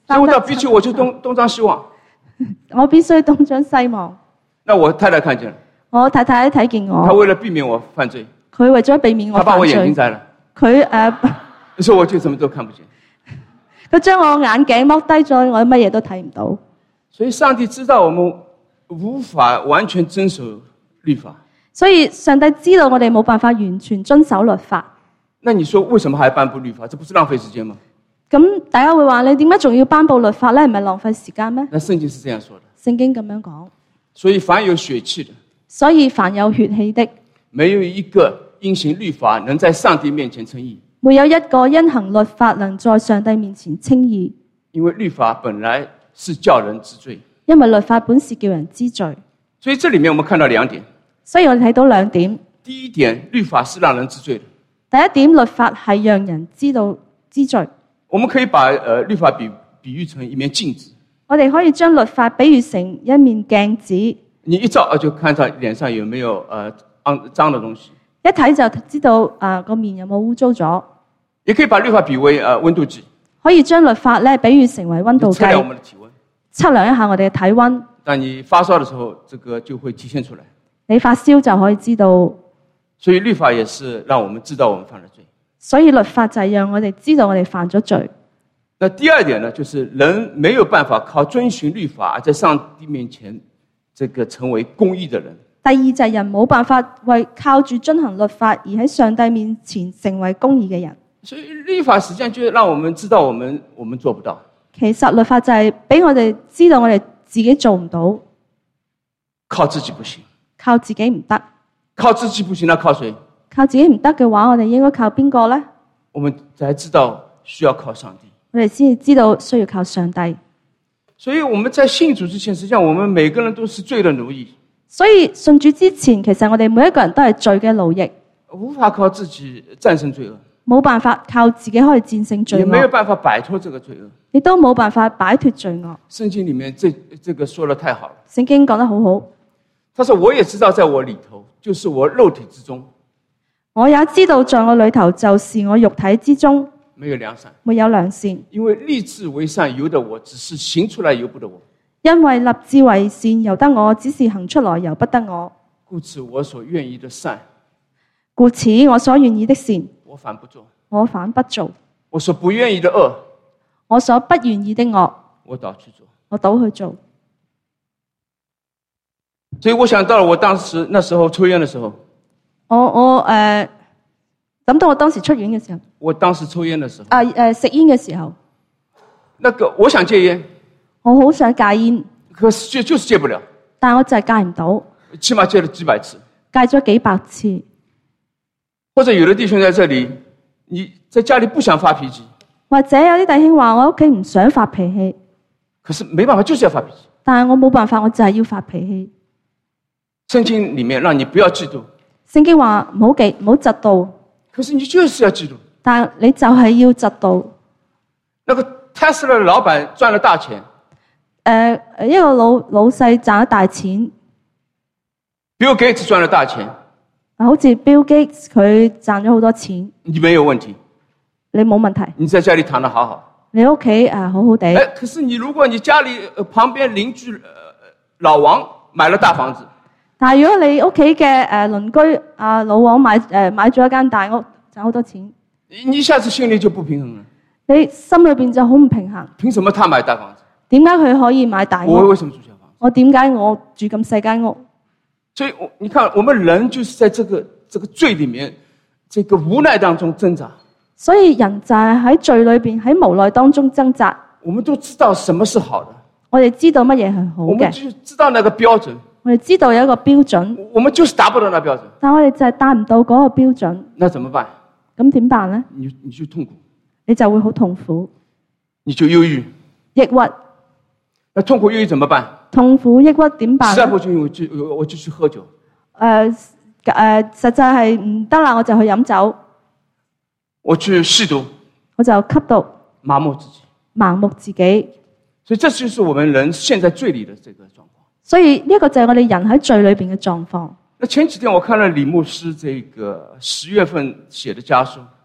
所以我到比丘我就東張西望， 我必須東張西望。 那我太太看見了， 我太太睇見她我， 為了避免我犯罪， 佢為咗避免我她把我犯罪， 眼睛摘了， 佢所以我就什麼都看不見。 佢將我眼鏡剝低咗，我乜嘢都睇唔到。 所以上帝知道我們無法完全遵守律法， 所以上帝知道我哋冇辦法完全遵守律法。 那你說為什麼還頒布律法？這不是浪費時間嗎？ 咁大家會話你點解仲要頒布律法咧？唔係浪費時間咩？ 那聖經是這樣說的。 聖經咁樣講， 所以凡有血氣的， 所以凡有血氣的， 沒有一個因行律法能在上帝面前稱義， 沒有一個因行律法能在上帝面前稱義， 因為律法本來是叫人知罪。 因為律法本是叫人知罪。 所以這裡面我們看到兩點。 所以我哋睇到兩點。 第一點，律法是讓人知罪的。 第一點，律法係讓人知道知罪。 我們可以把律法比喻成一面鏡子。 我哋可以將律法比喻成一面鏡子。 你一照就看到臉上有沒有髒的東西。 一睇就知道個面有冇污糟咗。 也可以把律法比為溫度計。 可以將律法咧比喻成為溫度計。 測量我們的體溫。 測量一下我哋嘅體溫。 當你發燒的時候，這個就會體現出來。 你發燒就可以知道。 所以律法也是讓我們知道我們犯了罪。 所以律法就係讓我哋知道我哋犯咗罪。 那第二點呢，就是人沒有辦法靠遵循律法，在上帝面前這個成為公義的人。 第二就係人冇辦法為靠住遵行律法而喺上帝面前成為公義嘅人。 所以律法實際上就讓我們知道我們做不到。 其實律法就係俾我哋知道我哋自己做唔到， 靠自己不行， 靠自己唔得， 靠自己不行，那靠誰？ 靠自己唔得嘅話，我哋應該靠邊個呢？ 我們才知道需要靠上帝。 我哋先至知道需要靠上帝。 所以我們在信主之前，實際上我們每個人都是罪的奴役。 所以信主之前，其實我哋每一個人都係罪嘅奴役， 無法靠自己戰勝罪惡， 冇辦法靠自己可以戰勝罪惡， 也沒有辦法擺脫這個罪惡， 亦都冇辦法擺脫罪惡。 聖經裡面這個說得太好了。 聖經講得好好， 他說我也知道在我裡頭，就是我肉體之中， 我也知道在我裡頭，就是我肉體之中沒有良善， 沒有良善， 因為立志為善由得我，只是行出來由不得我。 因為立志為善由得我，只是行出來由不得我。 故此我所願意的善， 故此我所願意的善， 我反不做； 我反不做； 我所不願意的惡， 我所不願意的惡， 我倒去做。 我倒去做。 所以我想到了我那時候抽煙的時候， 我諗到我當時出院嘅時候， 我當時抽煙的時候， 食煙嘅時候， 那個我想戒煙， 我好想戒煙， 可是就是戒不了， 但我就係戒唔到， 起碼戒了幾百次， 戒咗幾百次。 或者有的弟兄在這裡，你在家裡不想發脾氣， 或者有啲弟兄話我屋企唔想發脾氣， 可是沒辦法就是要發脾氣。 但係我冇辦法，我就係要發脾氣。 聖經裡面讓你不要嫉妒， 聖經話唔好嫉妒， 可是你就是要嫉妒。 但你就係要嫉妒。 那個 Tesla 的老闆賺了大錢， 一個老細賺咗大錢 Bill Gates 賺了大錢， 好似 Bill Gates 佢賺咗好多錢， 你沒有問題， 你冇問題， 你在家裡躺得好好， 你屋企好好地。 可是如果你家裡旁邊鄰居老王買了大房子， 但係如果你屋企嘅鄰居老王買咗一間大屋，賺好多錢， 你一下子心裡就不平衡了。 你心裏邊就好唔平衡。 憑什麼他買大房子？ 點解佢可以買大屋？ 我為什麼住小房子？ 我點解我住咁細間屋？ 所以你看，我們人就是在這個罪裡面，這個無奈當中掙扎。 所以人就係喺罪裏邊，喺無奈當中掙扎。 我們都知道什麼是好的， 我哋知道乜嘢係好我們嘅， 就知道那個標準， 我哋知道有一個標準， 我們就是達不到那標準。 但我哋就係達唔到嗰個標準。 那怎麼辦？ 咁點辦呢？ 你就痛苦， 你就會好痛苦， 你就憂鬱， 抑鬱。 那痛苦憂鬱怎麼辦？ 痛苦抑鬱點辦呢？ 實在不行，我就去喝酒。 實在係唔得啦，我就去飲酒， 我去吸毒， 我就吸毒， 麻木自己， 盲目自己。 所以這就是我們人陷在罪裡的這個狀況。 所以呢個就係我哋人喺罪裏邊嘅狀況。 那前幾天我看了李牧師這個10月份寫的家書，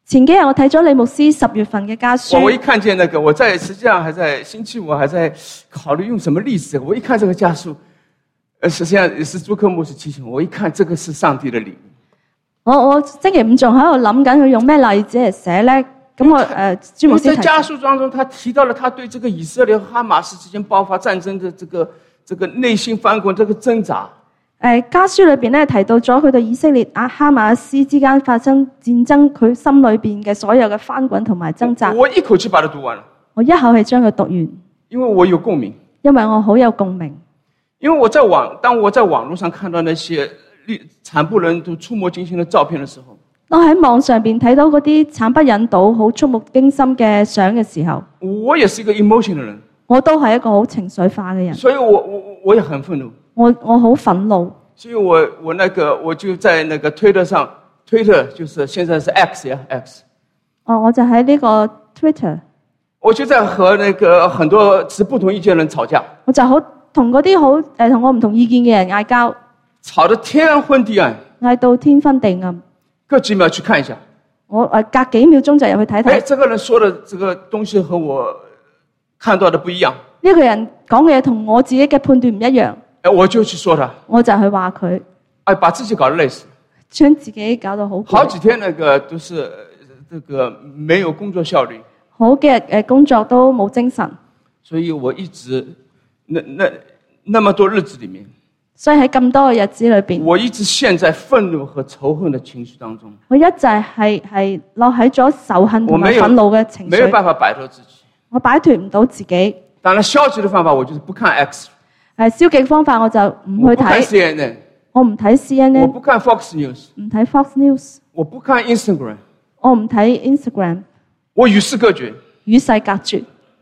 前幾日我睇咗李牧師10月份嘅家書， 我一看见那个，我实际上还在星期五还在考虑用什么例子。我一看这个家书，实际上也是朱克牧师提醒我，我一看这个是上帝的礼物。 我星期五仲喺度諗緊佢用咩例子嚟寫咧？咁我朱牧師在家書當中，他提到了他對這個以色列和哈馬斯之間爆發戰爭的這個內心翻滾，這個掙扎。 家書裏邊咧提到咗佢對以色列哈馬斯之間發生戰爭，佢心裏邊嘅所有嘅翻滾同埋掙扎。 我一口氣把它讀完了。 我一口氣將佢讀完， 因為我有共鳴， 因為我好有共鳴。 因為當我在網絡上看到那些慘不忍睹、觸目驚心的照片的時候， 我喺網上邊睇到嗰啲慘不忍睹、好觸目驚心嘅相嘅時候， 我也是一個 emotion 的人， 我都係一個好情緒化嘅人， 所以我也很憤怒。 我好憤怒， 所以我就在那個推特上，推特就是現在是 X 呀 X。 我就喺呢個 Twitter， 我就在和那個很多持不同意見的人吵架。 我就好同嗰啲同我唔同意見嘅人嗌交， 吵得天昏地暗， 嗌到天昏地暗。 隔幾秒去看一下， 我隔幾秒鐘就入去睇睇。 這個人說的這個東西和我看到的不一樣。 呢個人講嘅嘢同我自己嘅判斷唔一樣。 我就去說他， 我就去話佢， 把自己搞得累死， 將自己搞到好。 好幾天那個都是這個沒有工作效率， 好幾日工作都冇精神。 所以我一直那麼多日子裡面， 所以喺咁多嘅日子裏邊， 我一直陷在憤怒和仇恨的情緒當中。 我一直係落喺咗仇恨同埋憤怒嘅情緒， 沒有辦法擺脫自己。 我擺脫唔到自己。 當然消極的方法，我就是不看 X。 消極方法我就唔去睇 CNN， 我唔睇 CNN， 我不看 Fox News， 唔睇 Fox News， 我不看 Instagram， 我唔睇 Instagram， 我與世隔絕。 與世隔絕。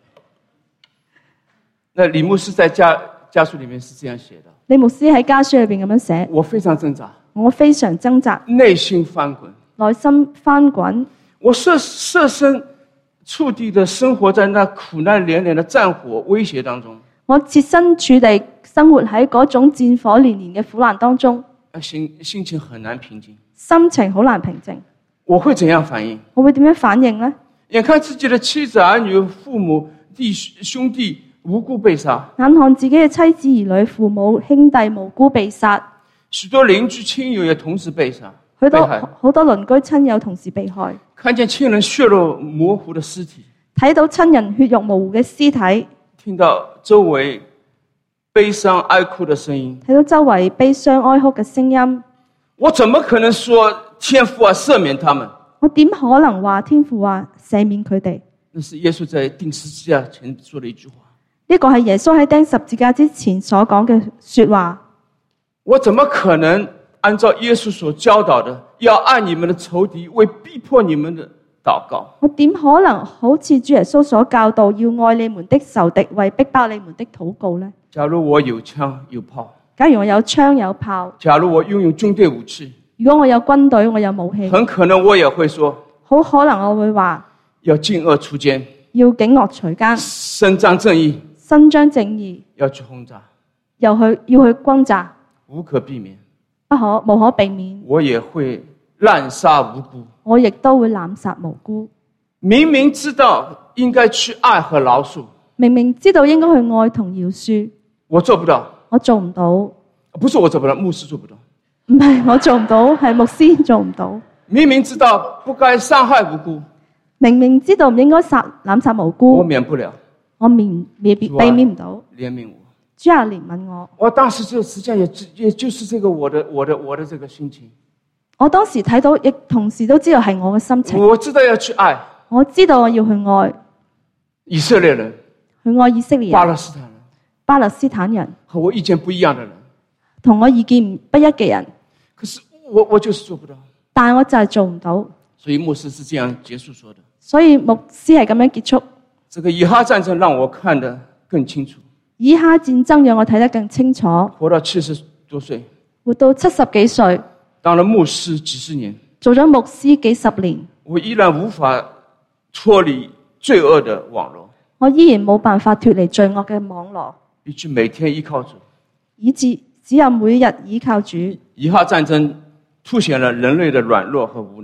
那李牧師在家書裡面是這樣寫的。 李牧師喺家書裏邊咁樣寫， 我非常掙扎， 我非常掙扎， 內心翻滾， 內心翻滾。 我設身處地的生活在那苦難連連的戰火威脅當中。 我設身處地生活喺嗰種戰火連連嘅苦難當中， 心情很難平靜， 心情好難平靜。 我會怎樣反應？ 我會點樣反應呢？ 眼看自己的妻子、兒女、父母、兄弟無辜被殺， 眼看自己嘅妻子、兒女、父母、兄弟無辜被殺， 許多鄰居親友也同時被殺， 好多鄰居親友同時被害， 看見親人血肉模糊的屍體， 睇到親人血肉模糊嘅屍體， 聽到周圍悲傷哀哭的聲音， 睇到周圍悲傷哀哭嘅聲音， 我怎麼可能說天父啊赦免他們？ 我點可能話天父啊赦免佢哋？ 那是耶穌在釘十字架前說的一句話。 呢個係耶穌喺釘十字架之前所講嘅說話。 我怎麼可能按照耶穌所教導的，要愛你們的仇敵，為逼迫你們的禱告？ 我點可能好似主耶穌所教導，要愛你們的仇敵，為逼迫你們的禱告呢？ 假如我有槍有炮， 假如我有槍有炮， 假如我擁有軍隊武器， 如果我有軍隊，我有武器， 很可能我也會說， 好可能我會話要禁惡除奸， 要警惡除奸， 伸張正義， 伸張正義， 要去轟炸， 要去轟炸， 無可避免， 無可避免。 我也會濫殺無辜， 我亦都會濫殺無辜。 明明知道應該去愛和饒恕， 明明知道應該去愛同饒恕， 我做不到， 我做唔到。 不是我做不到，牧師做不到。 唔係我做唔到，係牧師做唔到。 明明知道不該傷害無辜， 明明知道唔應該濫殺無辜， 我免不了， 我避免唔到。 憐憫我， 主啊，憐憫我。 我當時就實際上也就是這個我的這個心情。 我當時睇到，亦同時都知道係我嘅心情。 我知道要去愛， 我知道我要去愛以色列人， 去愛以色列人、巴勒斯坦人和我意見不一樣的人， 同我意見不一嘅人。 可是我就是做不到， 但係我就係做唔到。 所以牧師是這樣結束說的。 所以牧師係咁樣結束。 這個以哈戰爭讓我看得更清楚。 以哈戰爭讓我睇得更清楚。 活到70多歲， 活到70幾歲， 當了牧師幾十年， 做咗牧師幾十年， 我依然無法脫離罪惡的網絡， 我依然冇辦法脫離罪惡嘅網絡， 以致每天依靠主， 以致只有每日依靠主。 以哈戰爭凸顯了人類的軟弱和無奈。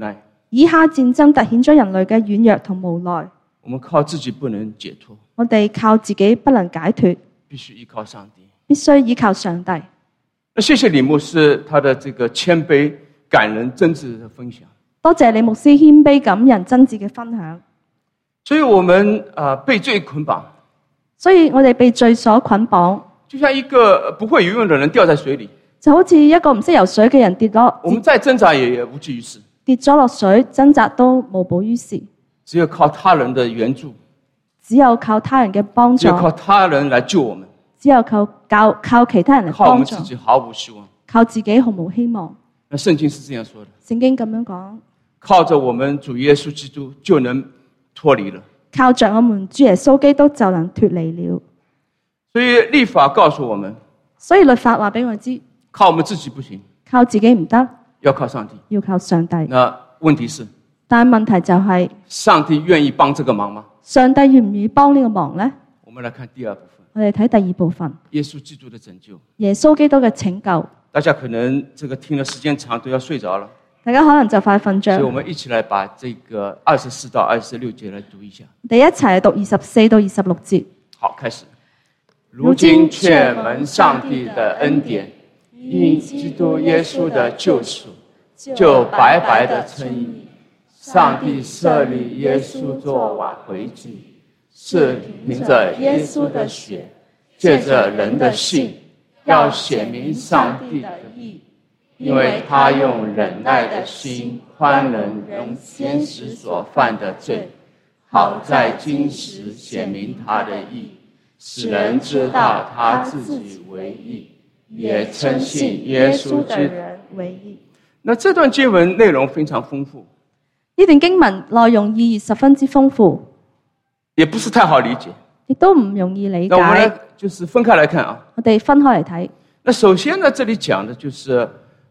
以下戰爭突顯咗人類嘅軟弱同無奈。 我們靠自己不能解脫， 我哋靠自己不能解脫， 必須依靠上帝。 必須依靠上帝。 那謝謝李牧師他的這個謙卑、感人、真摯的分享。 多謝李牧師謙卑感人真摯嘅分享。 所以我們被罪捆綁， 所以我哋被罪所捆綁， 就像一個不會游泳的人掉在水裡， 就好似一個唔識游水嘅人跌我們再掙扎也無濟於事， 跌咗落水，掙扎都無補於事。 只有靠他人的援助， 只有靠他人嘅幫助， 只有靠他人來救我們， 只有靠其他人嚟靠我幫助， 們自己毫無希望。 靠自己毫無希望。 那聖經是這樣說的， 聖經咁樣講， 靠着我們主耶穌基督就能脫離了。 靠着我們主耶穌基督就能脫離了。 所以律法告訴我們， 所以律法話俾我知， 靠我們自己不行， 靠自己唔得， 要靠上帝。 要靠上帝。 那問題是， 但係問題就係、 上帝願意幫這個忙嗎？ 上帝願唔願意幫呢個忙呢？ 我們來看第二部分， 我哋睇第二部分， 耶穌基督的拯救。 耶穌基督嘅拯救。 大家可能這個聽了時間長都要睡着了， 大家可能就快瞓着， 所以我們一起來把這個24到26節來讀一下。 我哋一齊讀24到26節。 好，開始。如今卻蒙上帝的恩典，因基督耶穌的救贖，就白白的稱義。上帝設立耶穌作挽回祭，是憑着耶穌的血，借着人的信，要顯明上帝的義，因為他用忍耐的心寬容人先時所犯的罪，好在今時顯明他的義，使人知道他自己為義，也稱信耶穌基督為義。 那這段經文內容非常豐富， 呢段經文內容意義十分之豐富， 也不是太好理解， 亦都唔容易理那我們來解。 就是分開來看啊。 我哋分開嚟睇。 那首先呢，這裡講的就是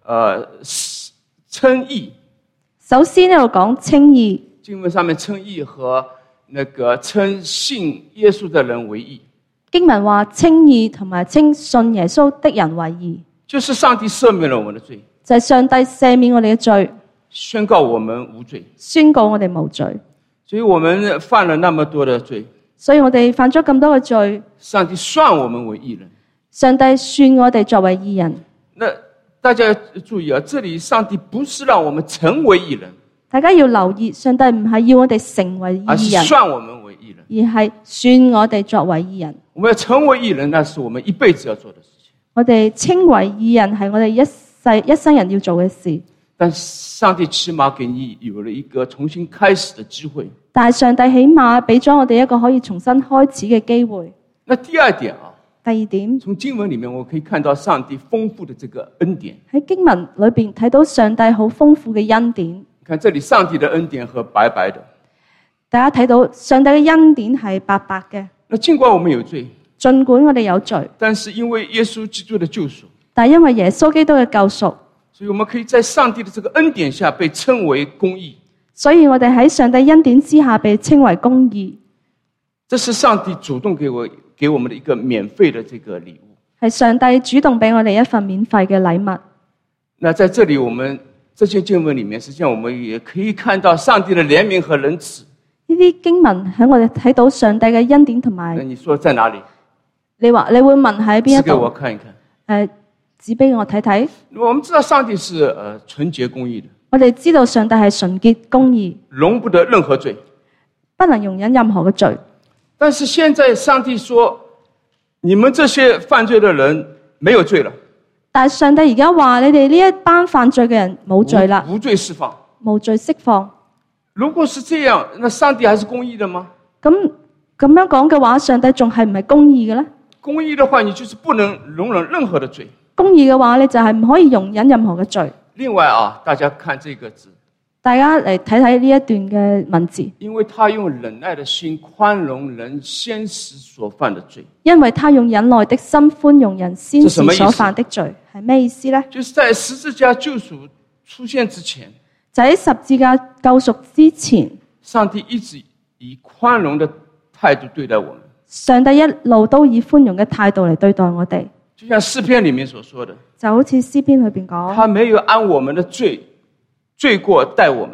稱義。 首先呢度講稱義， 經文上面稱義和那個稱信耶穌的人為義， 經文話稱義同埋稱信耶穌的人為義， 就是上帝赦免了我們的罪， 就係上帝赦免我哋嘅罪， 宣告我們無罪。 宣告我哋無罪。 所以我們犯了那麼多的罪， 所以我哋犯咗咁多嘅罪， 上帝算我們為義人。 上帝算我哋作為義人。 那大家要注意啊，這裡上帝不是讓我們成為義人， 大家要留意，上帝唔係要我哋成為而是義人， 算我們為義人。 而係算我哋作為義人。 我們要成為義人，那是我們一輩子要做的事情。 我哋稱為義人係我哋一生人要做嘅事。 但上帝起碼給你有了一個重新開始的機會。 但係上帝起碼俾咗我哋一個可以重新開始嘅機會。 那第二點啊， 第二點， 從經文裡面我可以看到上帝豐富的這個恩典。 喺經文裏邊睇到上帝好豐富嘅恩典。 你看這裡上帝的恩典和白白的， 大家睇到上帝嘅恩典係白白嘅。 那儘管我們有罪， 儘管我哋有罪， 但是因為耶穌基督的救贖， 但係因為耶穌基督嘅救贖， 所以我們可以在上帝的這個恩典下被稱為公義。 所以我哋喺上帝恩典之下被稱為公義。 這是上帝主動給我們的一個免費的這個禮物。 係上帝主動俾我哋一份免費嘅禮物。 那在這裡我們這些經文裡面，實際上我們也可以看到上帝的憐憫和仁慈。 呢啲經文喺我哋睇到上帝嘅恩典同埋。 那你說在哪裡？ 你話你會問喺邊一度？ 指給我看一看。 指俾我睇睇。 我們知道上帝是純潔公義的。 我哋知道上帝係純潔公義， 容不得任何罪， 不能容忍任何嘅罪。 但是現在上帝說，你們這些犯罪的人沒有罪了。 但係上帝而家話你哋呢一班犯罪嘅人冇罪啦， 無罪釋放。 無罪釋放。 如果是這樣，那上帝還是公義的嗎？ 咁樣講嘅話，上帝仲係唔係公義嘅咧？ 公義的話，你就是不能容忍任何的罪。 公義嘅話，你就係唔可以容忍任何嘅罪。 另外啊，大家看這個字， 大家嚟睇睇呢一段嘅文字。 因為他用忍耐的心寬容人先時所犯的罪。 因為他用忍耐的心寬容人先時所犯的罪，係咩意思呢？ 就是在十字架救贖出現之前， 就喺十字架救贖之前， 上帝一直以寬容的態度對待我們。 上帝一路都以寬容嘅態度嚟對待我哋。 就像詩篇裡面所說的， 就好似詩篇裏邊講， 他沒有按我們的罪過待我們，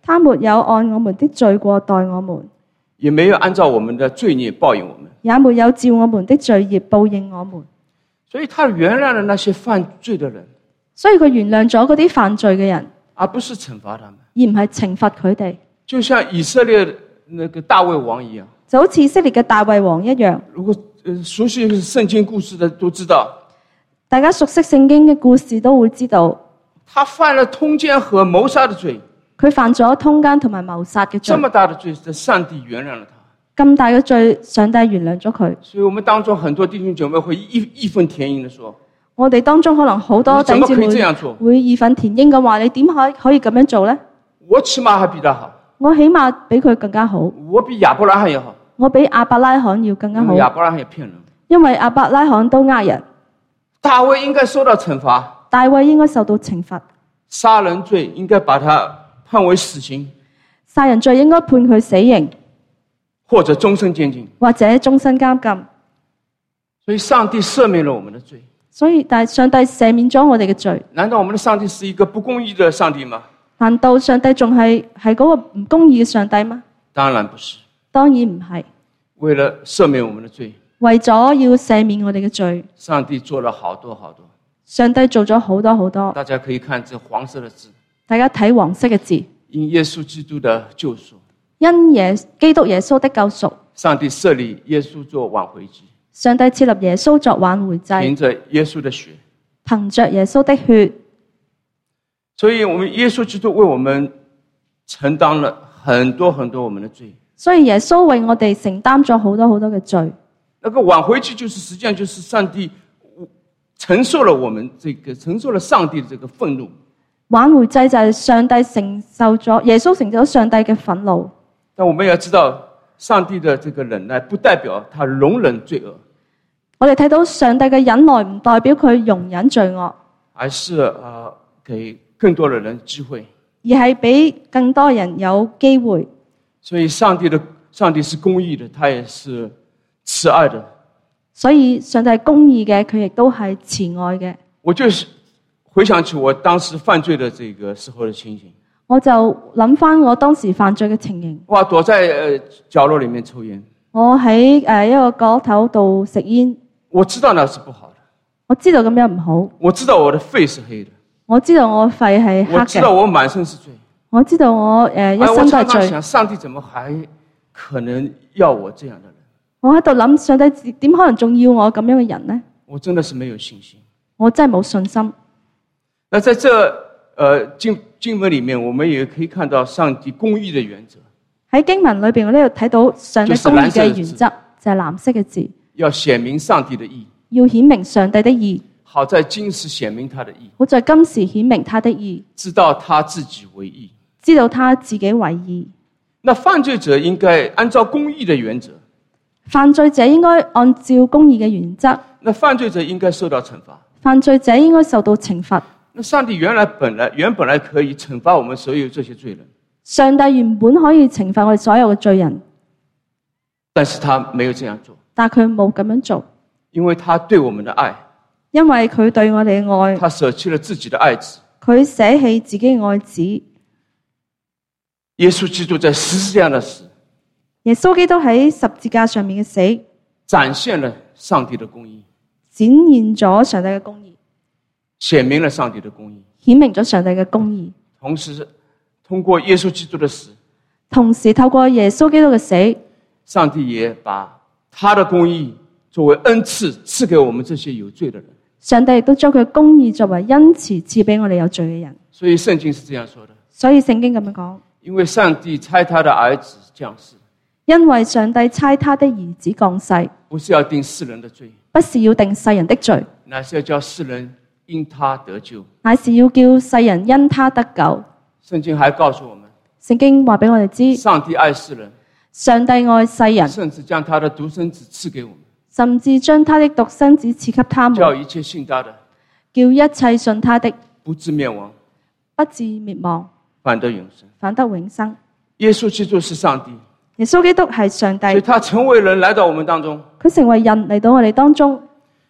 他沒有按我們的罪過待我們， 也沒有按照我們的罪孽報應我們。 也沒有照我們的罪孽報應我們。 所以他原諒了那些犯罪的人， 所以佢原諒咗嗰啲犯罪嘅人， 而不是懲罰他們。 而唔係懲罰佢哋。 就像以色列那個大衛王一樣， 就好似以色列嘅大衛王一樣。 如果熟悉聖經故事的都知道， 大家熟悉聖經嘅故事都會知道， 他犯了通姦和謀殺的罪， 佢犯咗通姦同埋謀殺嘅罪。 這麼大的罪，上帝原諒了他。 咁大嘅罪，上帝原諒咗佢。 所以我們當中很多弟兄姐妹會義憤填膺地說， 我哋當中可能好多弟兄姊妹會義憤填膺咁話：你點可以咁樣做呢？ 我起碼還比他好， 我起碼比佢更加好， 我比亞伯拉罕也好， 我比亞伯拉罕要更加好。 亞伯拉罕也騙人， 因為亞伯拉罕都呃人。 大衛應該受到懲罰， 大衛應該受到懲罰。 殺人罪應該把他判為死刑， 殺人罪應該判佢死刑， 或者終身監禁， 或者終身監禁。 所以上帝赦免了我們的罪。 但係上帝赦免咗我哋嘅罪。 難道我們的上帝是一個不公義的上帝嗎？ 難道上帝仲係嗰個唔公義嘅上帝嗎？ 當然不是。 當然唔係。 為了赦免我們的罪， 為咗要赦免我哋嘅罪， 上帝做了好多好多。 上帝做咗好多好多。 大家可以看這黃色的字， 大家睇黃色嘅字。 因耶穌基督的救贖， 因基督耶穌的救贖， 上帝設立耶穌做挽回祭， 上帝設立耶穌作挽回祭， 憑着耶穌的血， 憑着耶穌的血。 所以我們耶穌基督為我們承擔了很多很多我們的罪。 所以耶穌為我哋承擔咗好多好多嘅罪。 那個挽回祭就是實際上就是上帝承受了我們承受了上帝的這個憤怒。 挽回祭就係上帝承受咗耶穌承受咗上帝嘅憤怒。 但我們也要知道，上帝的這個忍耐不代表他容忍罪惡。 我哋睇到上帝嘅忍耐唔代表佢容忍罪惡， 而是給更多的人機會， 而係俾更多人有機會。 所以上帝是公義的，他也是慈愛的。 所以上帝係公義嘅，佢亦都係慈愛嘅。 我就是回想起我當時犯罪的這個時候的情形， 我就諗翻我當時犯罪嘅情形。 哇，躲在角落裡面抽煙。 我喺一個角頭度食煙。 我知道那是不好的。 我知道咁樣唔好。 我知道我的肺是黑的。 我知道我肺係黑嘅。 我知道我滿身是罪。 我知道我一身都係罪。 我常常想，上帝怎麼還可能要我這樣的人？ 我喺度諗，上帝點可能仲要我咁樣嘅人呢？ 我真的是沒有信心。 我真係冇信心。 那在這經文裡面，我們也可以看到上帝公義的原則。 喺經文裏邊，我呢度睇到上帝公義嘅原則，就係藍色嘅字。要顯明上帝的義。 要顯明上帝的義。 好在今時顯明他的義。 好在今時顯明他的義。 知道他自己為義。 知道他自己為義。 那犯罪者應該按照公義的原則。 犯罪者應該按照公義嘅原則。 那犯罪者應該受到懲罰。 犯罪者應該受到懲罰。 那上帝原本來可以懲罰我們所有這些罪人。 上帝原本可以懲罰我哋所有嘅罪人， 但是他沒有這樣做。 但佢冇咁樣做， 因為他對我們的愛。 因為佢對我哋嘅愛， 他捨棄了自己的愛子。 佢捨棄自己嘅愛子。 耶穌基督在十字架的死。 耶穌基督喺十字架上面嘅死， 展現了上帝的公義， 展現咗上帝嘅公義， 顯明了上帝的公義， 顯明咗上帝嘅公義。 同時，通過耶穌基督的死， 同時透過耶穌基督嘅死， 上帝也把他的公義作為恩賜賜給我們這些有罪的人。 上帝亦都將佢嘅公義作為恩賜賜俾我哋有罪嘅人。 所以聖經是這樣說的。 所以聖經咁樣講， 因為上帝差他的兒子降世。 因為上帝差他的兒子降世， 不是要定世人的罪， 不是要定世人的罪， 乃是要叫世人因他得救， 乃是要叫世人因他得救。 聖經還告訴我們， 聖經話俾我哋知， 上帝愛世人， 上帝愛世人， 甚至將他的獨生子賜給我們， 甚至將他的獨生子賜給他們， 叫一切信他的， 叫一切信他的不至滅亡， 不至滅亡， 反得永生。 反得永生。 耶穌基督是上帝。 耶穌基督係上帝， 所以他成為人來到我們當中， 佢成為人嚟到我哋當中，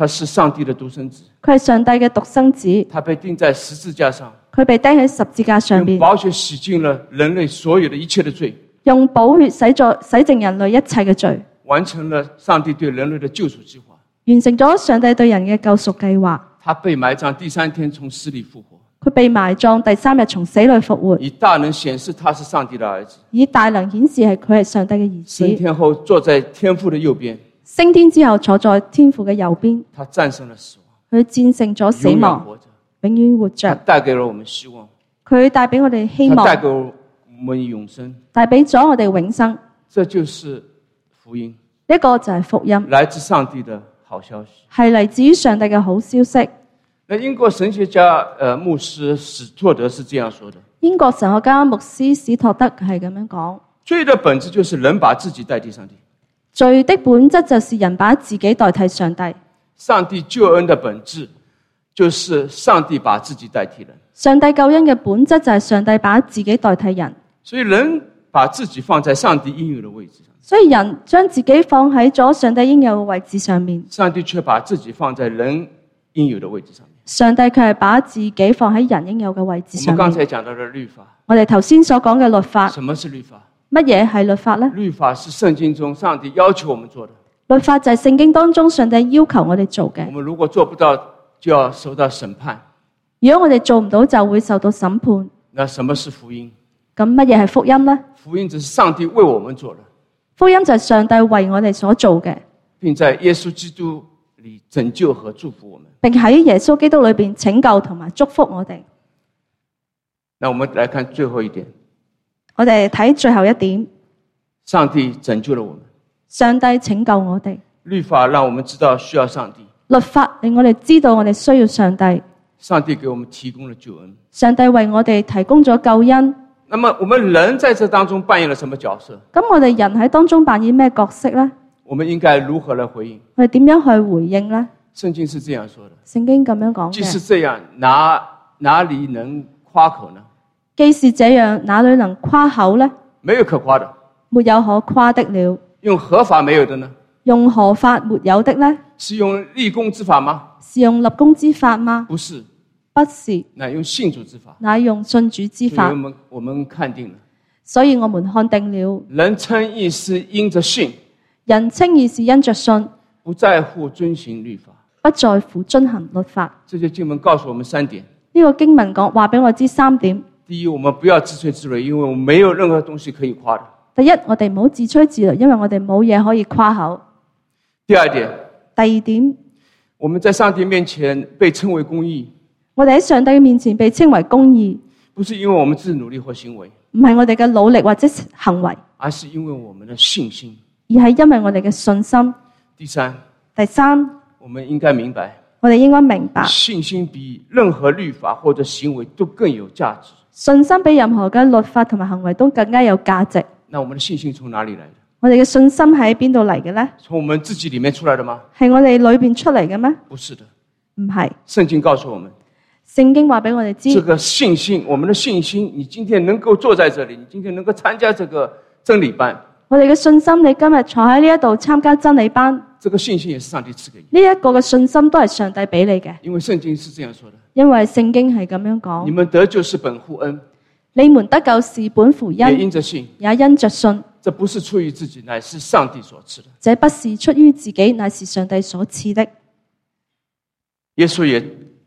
他是上帝的獨生子， 佢係上帝嘅獨生子， 他被釘在十字架上， 佢被釘喺十字架上邊， 用寶血洗淨了人類所有的一切的罪， 用寶血洗淨人類一切嘅罪， 完成了上帝對人類的救贖計劃。 完成咗上帝對人嘅救贖計劃。 他被埋葬，第三天從死裡復活， 佢被埋葬，第3日從死裡復活， 以大能顯示他是上帝的兒子， 以大能顯示係佢係上帝嘅兒子。 升天後坐在天父的右邊， 升天之後坐在天父嘅右邊， 他戰勝了死亡， 佢戰勝咗死亡， 永遠活着， 永遠活他着。 帶給了我們希望， 佢帶俾我哋希他帶望， 給我們永生。 帶俾咗我哋永生。 這就是福音， 呢個就係福音， 來自上帝的好消息。 係嚟自於上帝嘅好消息。 那英國神學家牧師史托德是這樣說的： 英國神學家牧師史托德係咁樣講： 罪的本質就是人把自己代替上帝， 罪的本質就是人把自己代替上帝。 上帝救恩的本質就是上帝把自己代替人。 上帝救恩嘅本質就係上帝把自己代替人， 所以人把自己放在上帝應有的位置上， 所以人將自己放喺咗上帝應有嘅位置上面， 上帝卻把自己放在人應有的位置上面。 上帝卻係把自己放喺人應有嘅位置我上面。 們剛才講到的律法， 我哋頭先所講嘅律法， 什麼是律法？ 乜嘢係律法呢？ 律法是聖經中上帝要求我們做的， 律法就係聖經當中上帝要求我哋做嘅我。們如果做不到，就要受到審判。 如果我哋做唔到，就會受到審判。 那什麼是福音？ 咁乜嘢係福音呢？ 福音只是上帝為我們做的， 福音就係上帝為我哋所做嘅， 並在耶穌基督裏拯救和祝福我們。 並喺耶穌基督裏邊拯救同埋祝福我哋。 那我們來看最後一點， 我哋睇最後一點， 上帝拯救了我們， 上帝拯救我哋。 律法讓我們知道需要上帝， 律法令我哋知道我哋需要上帝， 上帝給我們提供了救恩。 上帝為我哋提供咗救恩。 那麼我們人在這當中扮演了什麼角色？ 咁我哋人喺當中扮演咩角色呢？ 我們應該如何來回應？ 我哋點樣去回應呢？ 聖經是這樣說的， 聖經咁樣講既是嘅， 這樣，哪裡能誇口呢？ 既是這樣，哪裏能誇口呢？ 沒有可誇的。 沒有可誇的了。 用何法沒有的呢？ 用何法沒有的呢？ 是用立功之法嗎？ 是用立功之法嗎？ 不是， 不是， 那用信主之法。 乃用信主之法。 所以我們看定了， 所以我們看定了， 人稱義是因着信， 人稱義是因着信， 不在乎遵行律法。 不在乎遵行律法。 這些經文告訴我們3點。 呢個經文講話俾我知3點。 第一，我們不要自吹自擂，因為我們沒有任何東西可以誇的。 第一，我哋唔好自吹自擂，因為我哋冇嘢可以誇口。 第二點， 第二點， 我們在上帝面前被稱為公義， 我哋喺上帝嘅面前被稱為公義， 不是因為我們自己努力或行為， 唔係我哋嘅努力或者行為， 而是因為我們的信心。 而係因為我哋嘅信心。 第三， 第三， 我們應該明白， 我哋應該明白， 信心比任何律法或者行為都更有價值。 信心比任何嘅律法同埋行為都更加有價值。 那我們的信心從哪裡來的？ 我哋嘅信心喺邊度嚟嘅呢？ 從我們自己裡面出來的嗎？ 係我哋裏邊出嚟嘅咩？ 不是的， 唔係。 聖經告訴我們， 聖經話俾我哋知， 這個信心，我們的信心，你今天能夠坐在這裡，你今天能夠參加這個真理班， 我哋嘅信心，你今日坐喺呢一度參加真理班， 這個信心也是上帝賜給你。 呢一個嘅信心都係上帝俾你嘅， 因為聖經是這樣說的， 因為聖經係咁樣講。 你們得救是本乎恩， 你們得救是本乎也恩， 因着信， 也因着信。 這不是出於自己，乃是上帝所賜的。 這不是出於自己，乃是上帝所賜的。 耶穌也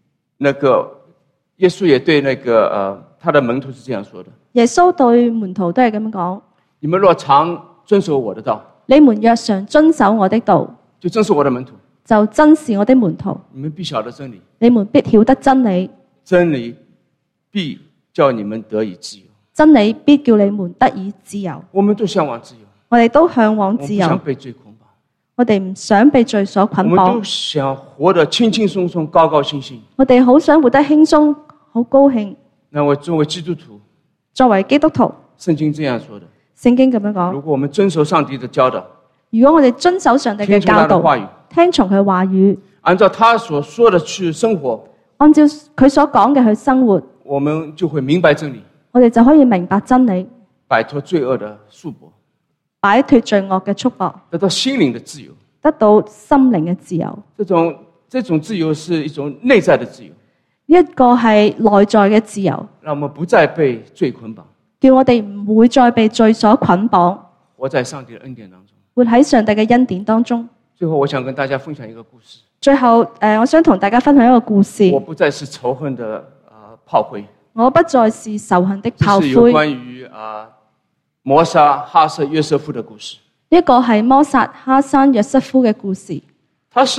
對他的門徒是這樣說的： 耶穌對門徒都係咁樣講： 你們若常遵守我的道， 你們若常遵守我的道， 就真是我的門徒。 就真是我的門徒。 你們必曉得真理， 你們必曉得真理， 真理必叫你們得以自由。 真理必叫你們得以自由。 我們都向往自由， 我哋都向往我們自由不想，被罪捆綁， 我哋唔想被罪所捆我們都綁， 想活得輕輕鬆鬆、高高興興。 我哋好想活得輕鬆，好高興。 那我作為基督徒， 作為基督徒， 聖經這樣說的： 聖經咁樣講， 如果我們遵守上帝的教導， 如果我哋遵守上帝嘅聽從他教導， 的話語， 聽從佢話語， 按照他所說的去生活， 按照佢所講嘅去生活， 我們就會明白真理， 我哋就可以明白真理， 擺脫罪惡的束縛， 擺脫罪惡嘅束縛， 得到心靈的自由。 得到心靈嘅自由。 这种自由是一种内在的自由， 呢一個係內在嘅自由， 让我们不再被罪捆绑， 叫我哋唔會再被罪所捆綁， 活在上帝的恩典当中。 活喺上帝嘅恩典當中。 最後，我想跟大家分享一个故事。 最後，我想同大家分享一個故事。 我不再是仇恨的炮灰， 我不再是仇恨的炮这是有灰。 关于摩沙、哈瑟、约瑟夫的故事。 呢一個係摩撒、哈山、約瑟夫嘅故事。 他是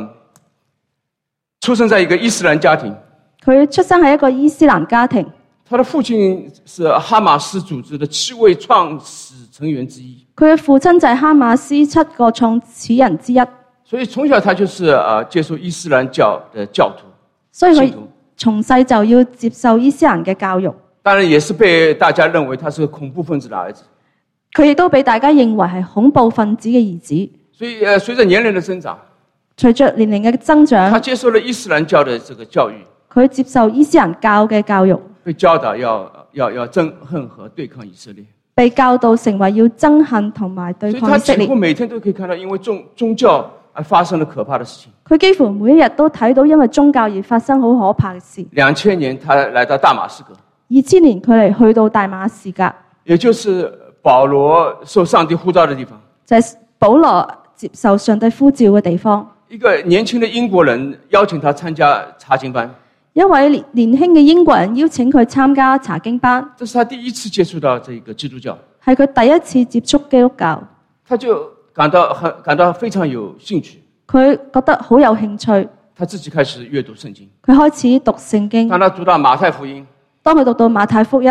出生在一个伊斯蘭家庭， 佢出生喺一個伊斯蘭家庭， 他的父親是哈馬斯組織的7位創始成員之一。 佢嘅父親就係哈馬斯7個創始人之一， 所以從小他就是接受伊斯蘭教的教徒， 所以佢信徒從細就要接受伊斯蘭嘅教育。 當然也是被大家認為他是恐怖分子的兒子。 佢亦都俾大家認為係恐怖分子嘅兒子。 所以隨着年齡的增長， 隨着年齡嘅增他長， 接受了伊斯蘭教的這個教育， 佢接受伊斯蘭教嘅教育， 被教導要憎恨和對抗以色列。 被教導成為要憎恨同埋對所以他抗以色列幾乎。每天都可以看到因為宗教而發生了可怕的事情。 佢幾乎每一日都睇到因為宗教而發生好可怕嘅事。 2000年他來到大馬士革， 2000年佢哋去到大馬士革， 也就是保羅受上帝呼召的地方。 就係保羅接受上帝呼召嘅地方。 一個年輕的英國人邀請他參加查經班， 一位年輕嘅英國人邀請佢參加查經班， 這是他第一次接觸到這個基督教， 係佢第一次接觸基督教。 他就感到非常有興趣， 佢覺得好有興趣， 他自己開始閱讀聖經。 佢開始讀聖經。 當他讀到馬太福音當佢讀到馬太福音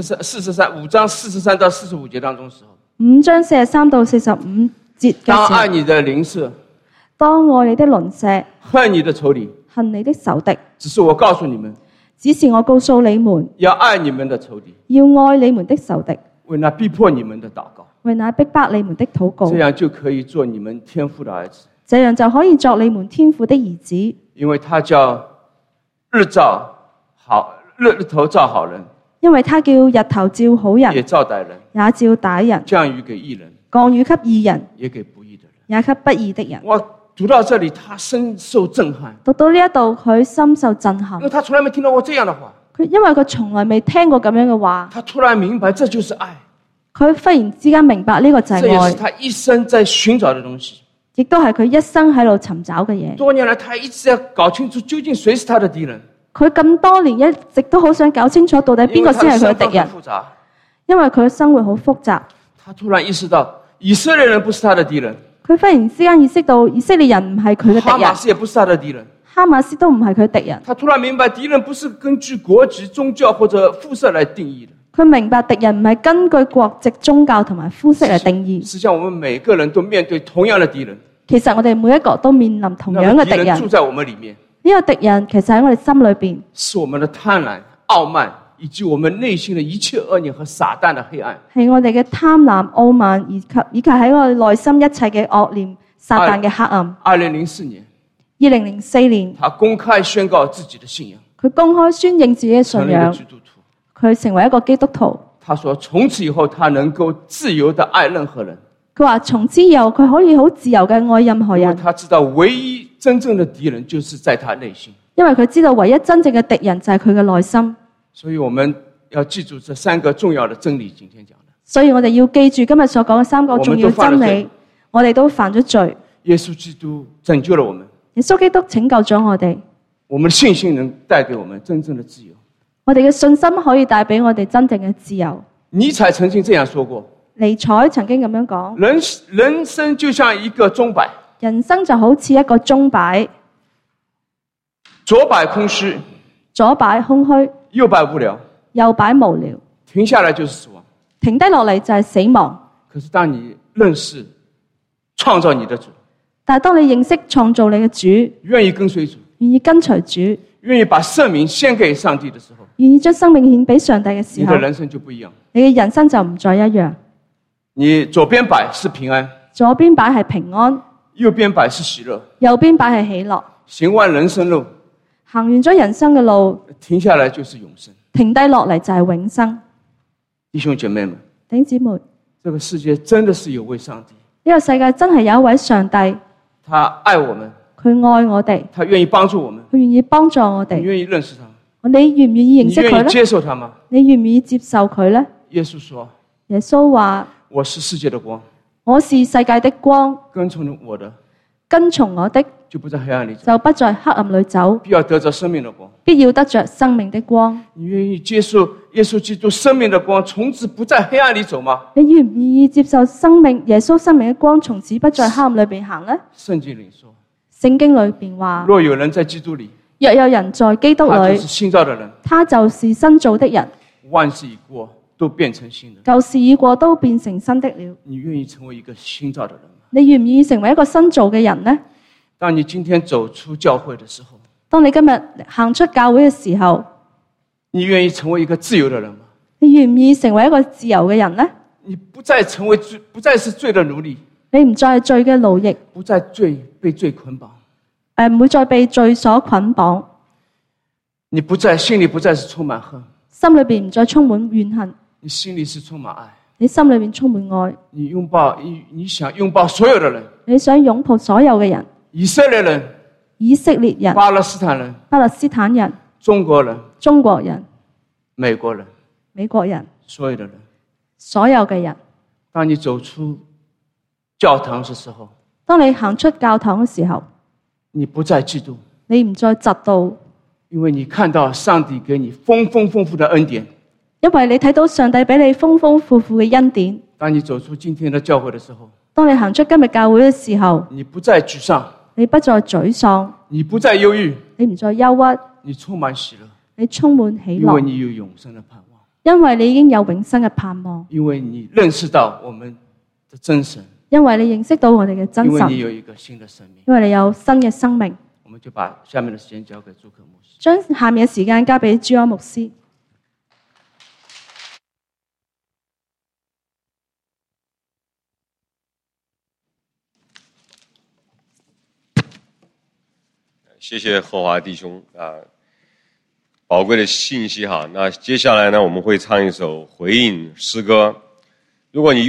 5章43到45節當中的時候， 5章43到45節嘅時候， 當愛你的鄰舍， 當愛你的鄰舍， 恨你的仇敵， 恨你的仇敵， 只是我告訴你們， 只是我告訴你們， 要愛你們的仇敵， 要愛你們的仇敵， 為那逼迫你們的禱告， 為那逼迫你們的禱告， 這樣就可以做你們天父的兒子。 這樣就可以作你們天父的兒子。 因為他叫日頭照好人， 因為他叫日頭照好人， 也照歹人， 也照歹人， 降雨給義人， 降雨給義人， 也給不義的人。 也給不義的人。 哇，讀到這裡，他深受震撼， 讀到呢一度，佢深受震撼因為。他從來沒聽到過這樣的話， 因為佢從來未聽過咁樣嘅話， 他突然明白這就是愛， 佢忽然之間明白呢個就係愛這也是，他一生在尋找的東西。 亦都係佢一生喺度尋找嘅嘢。 多年來，他一直在搞清楚究竟誰是他的敵人， 佢咁多年一直都好想搞清楚到底邊個先係佢嘅敵人， 因為他的身份很複雜。 因為佢嘅生活好複雜。 他突然意識到，以色列人不是他的敵人， 佢忽然之間意識到以色列人唔係佢嘅哈敵人， 馬斯也不是他的敵人。 哈馬斯都唔係佢敵人。 他突然明白，敵人不是根據國籍、宗教或者膚色來定義的。 佢明白敵人唔係根據國籍、宗教同埋膚色嚟定義。 實際上，我們每個人都面對同樣的敵人， 其實我哋每一個都面臨同樣嘅敵人。 住在我們裡面， 呢個敵人其實喺我哋心裏邊， 是我們的貪婪、傲慢，以及我們內心的一切惡念和撒旦的黑暗。 係我哋嘅貪婪、傲慢，以及喺我哋內心一切嘅惡念、撒旦嘅黑暗。 2004年 2004年， 他公開宣告自己的信仰， 佢公開宣認自己嘅信仰成了一個基，督徒。 佢成為一個基督徒。 他說，從此以後，他能夠自由地愛任何人， 佢話從此以後佢可以好自由嘅愛任何因為人， 他知道唯一真正的敵人就是在他內心。 因為佢知道唯一真正嘅敵人就係佢嘅內心。 所以我們要記住這3個重要的真理，今天講的。 所以我哋要記住今日所講嘅3個重要真理。我哋都犯咗罪， 耶穌基督拯救了我們， 耶穌基督拯救咗我哋。 我們的信心能帶給我們真正的自由。 我哋嘅信心可以帶俾我哋真正嘅自由。 尼采曾經這樣說過， 尼采曾經咁樣講： 人生就像一個鐘擺， 人生就好似一個鐘擺， 左擺空虛， 左擺空虛， 右擺無聊， 右擺無聊， 停下來就是死亡。 停低落嚟就係死亡。 可是當你認識創造你的主， 但係當你認識創造你嘅主， 願意跟隨主， 願意跟隨主， 願意把生命獻給上帝的時候， 願意將生命獻俾上帝嘅時候， 你的人生就不一樣。 你嘅人生就唔再一樣。 你左邊擺是平安， 左邊擺係平安， 右邊擺是喜樂。 右邊擺係喜樂。 行完人生路， 行完咗人生嘅路， 停下來就是永生。 停低落嚟就係永生。 弟兄姐妹們， 弟兄姊妹， 這個世界真的是有位上帝， 呢個世界真係有一位上帝， 他愛我們， 佢愛我哋， 他愿意帮助我们， 佢願意幫助我哋。 你愿意认识他吗？ 你願唔願意認識佢你愿意呢？ 接受他吗？ 你願唔願意接受佢呢？ 耶稣说耶穌話： 我是世界的光， 我是世界的光， 跟从我的跟從我的就不在黑暗里走， 就不在黑暗裏走， 必要得着生命的光。 必要得着生命的光。 你愿意接受耶稣基督生命的光，从此不在黑暗里走嗎？ 你願唔願意接受生命耶穌生命嘅光，從此不在黑暗裏邊行呢？ 圣经里说， 聖經裏邊話： 若有人在基督里， 若有人在基督裏他就是，新造的人， 他就是新造的人， 万事已过，都变成新的。 舊事已過，都變成新的了。 你愿意成为一个新造的人吗？ 你願唔願意成為一個新造嘅人呢？ 当你今天走出教会的时候， 當你今日行出教會嘅時候， 你愿意成为一个自由的人吗？ 你願唔願意成為一個自由嘅人呢？ 你不再是罪的奴隶， 你唔再係罪嘅奴役， 不再被罪捆绑， 唔會再被罪所捆綁， 你心里不再是充满恨， 心裏邊唔再充滿怨恨， 你心里是充满愛。 你心裏邊充滿愛， 你想擁抱所有的人， 你想擁抱所有嘅人， 以色列人、 以色列人、 巴勒斯坦人、 巴勒斯坦人、 中國人、 中國人、 美國人， 美國人， 所有的人。 所有嘅人。 當你走出教堂的時候， 當你行出教堂嘅時候， 你不再嫉妒， 你唔再嫉妒， 因為你看到上帝給你豐富的恩典。 因為你睇到上帝俾你豐富嘅恩典。 當你走出今天的教會的時候， 當你行出今日教會嘅時候， 你不再沮喪， 你不再沮喪， 你不再憂鬱， 你唔再憂鬱， 你充滿喜樂， 你充滿喜因為樂， 你有永生的盼望， 因為你已經有永生嘅盼望， 因為你認識到我們的真神， 因為你認識到我哋嘅真因為你神， 有一個新的生命。 因為你有新嘅生命。 我們就把下面的時間交給朱克牧師。 將下面嘅時間交俾朱安牧師。 谢谢贺华弟兄啊，宝贵的信息哈。那接下来呢，我们会唱一首回应诗歌。如果你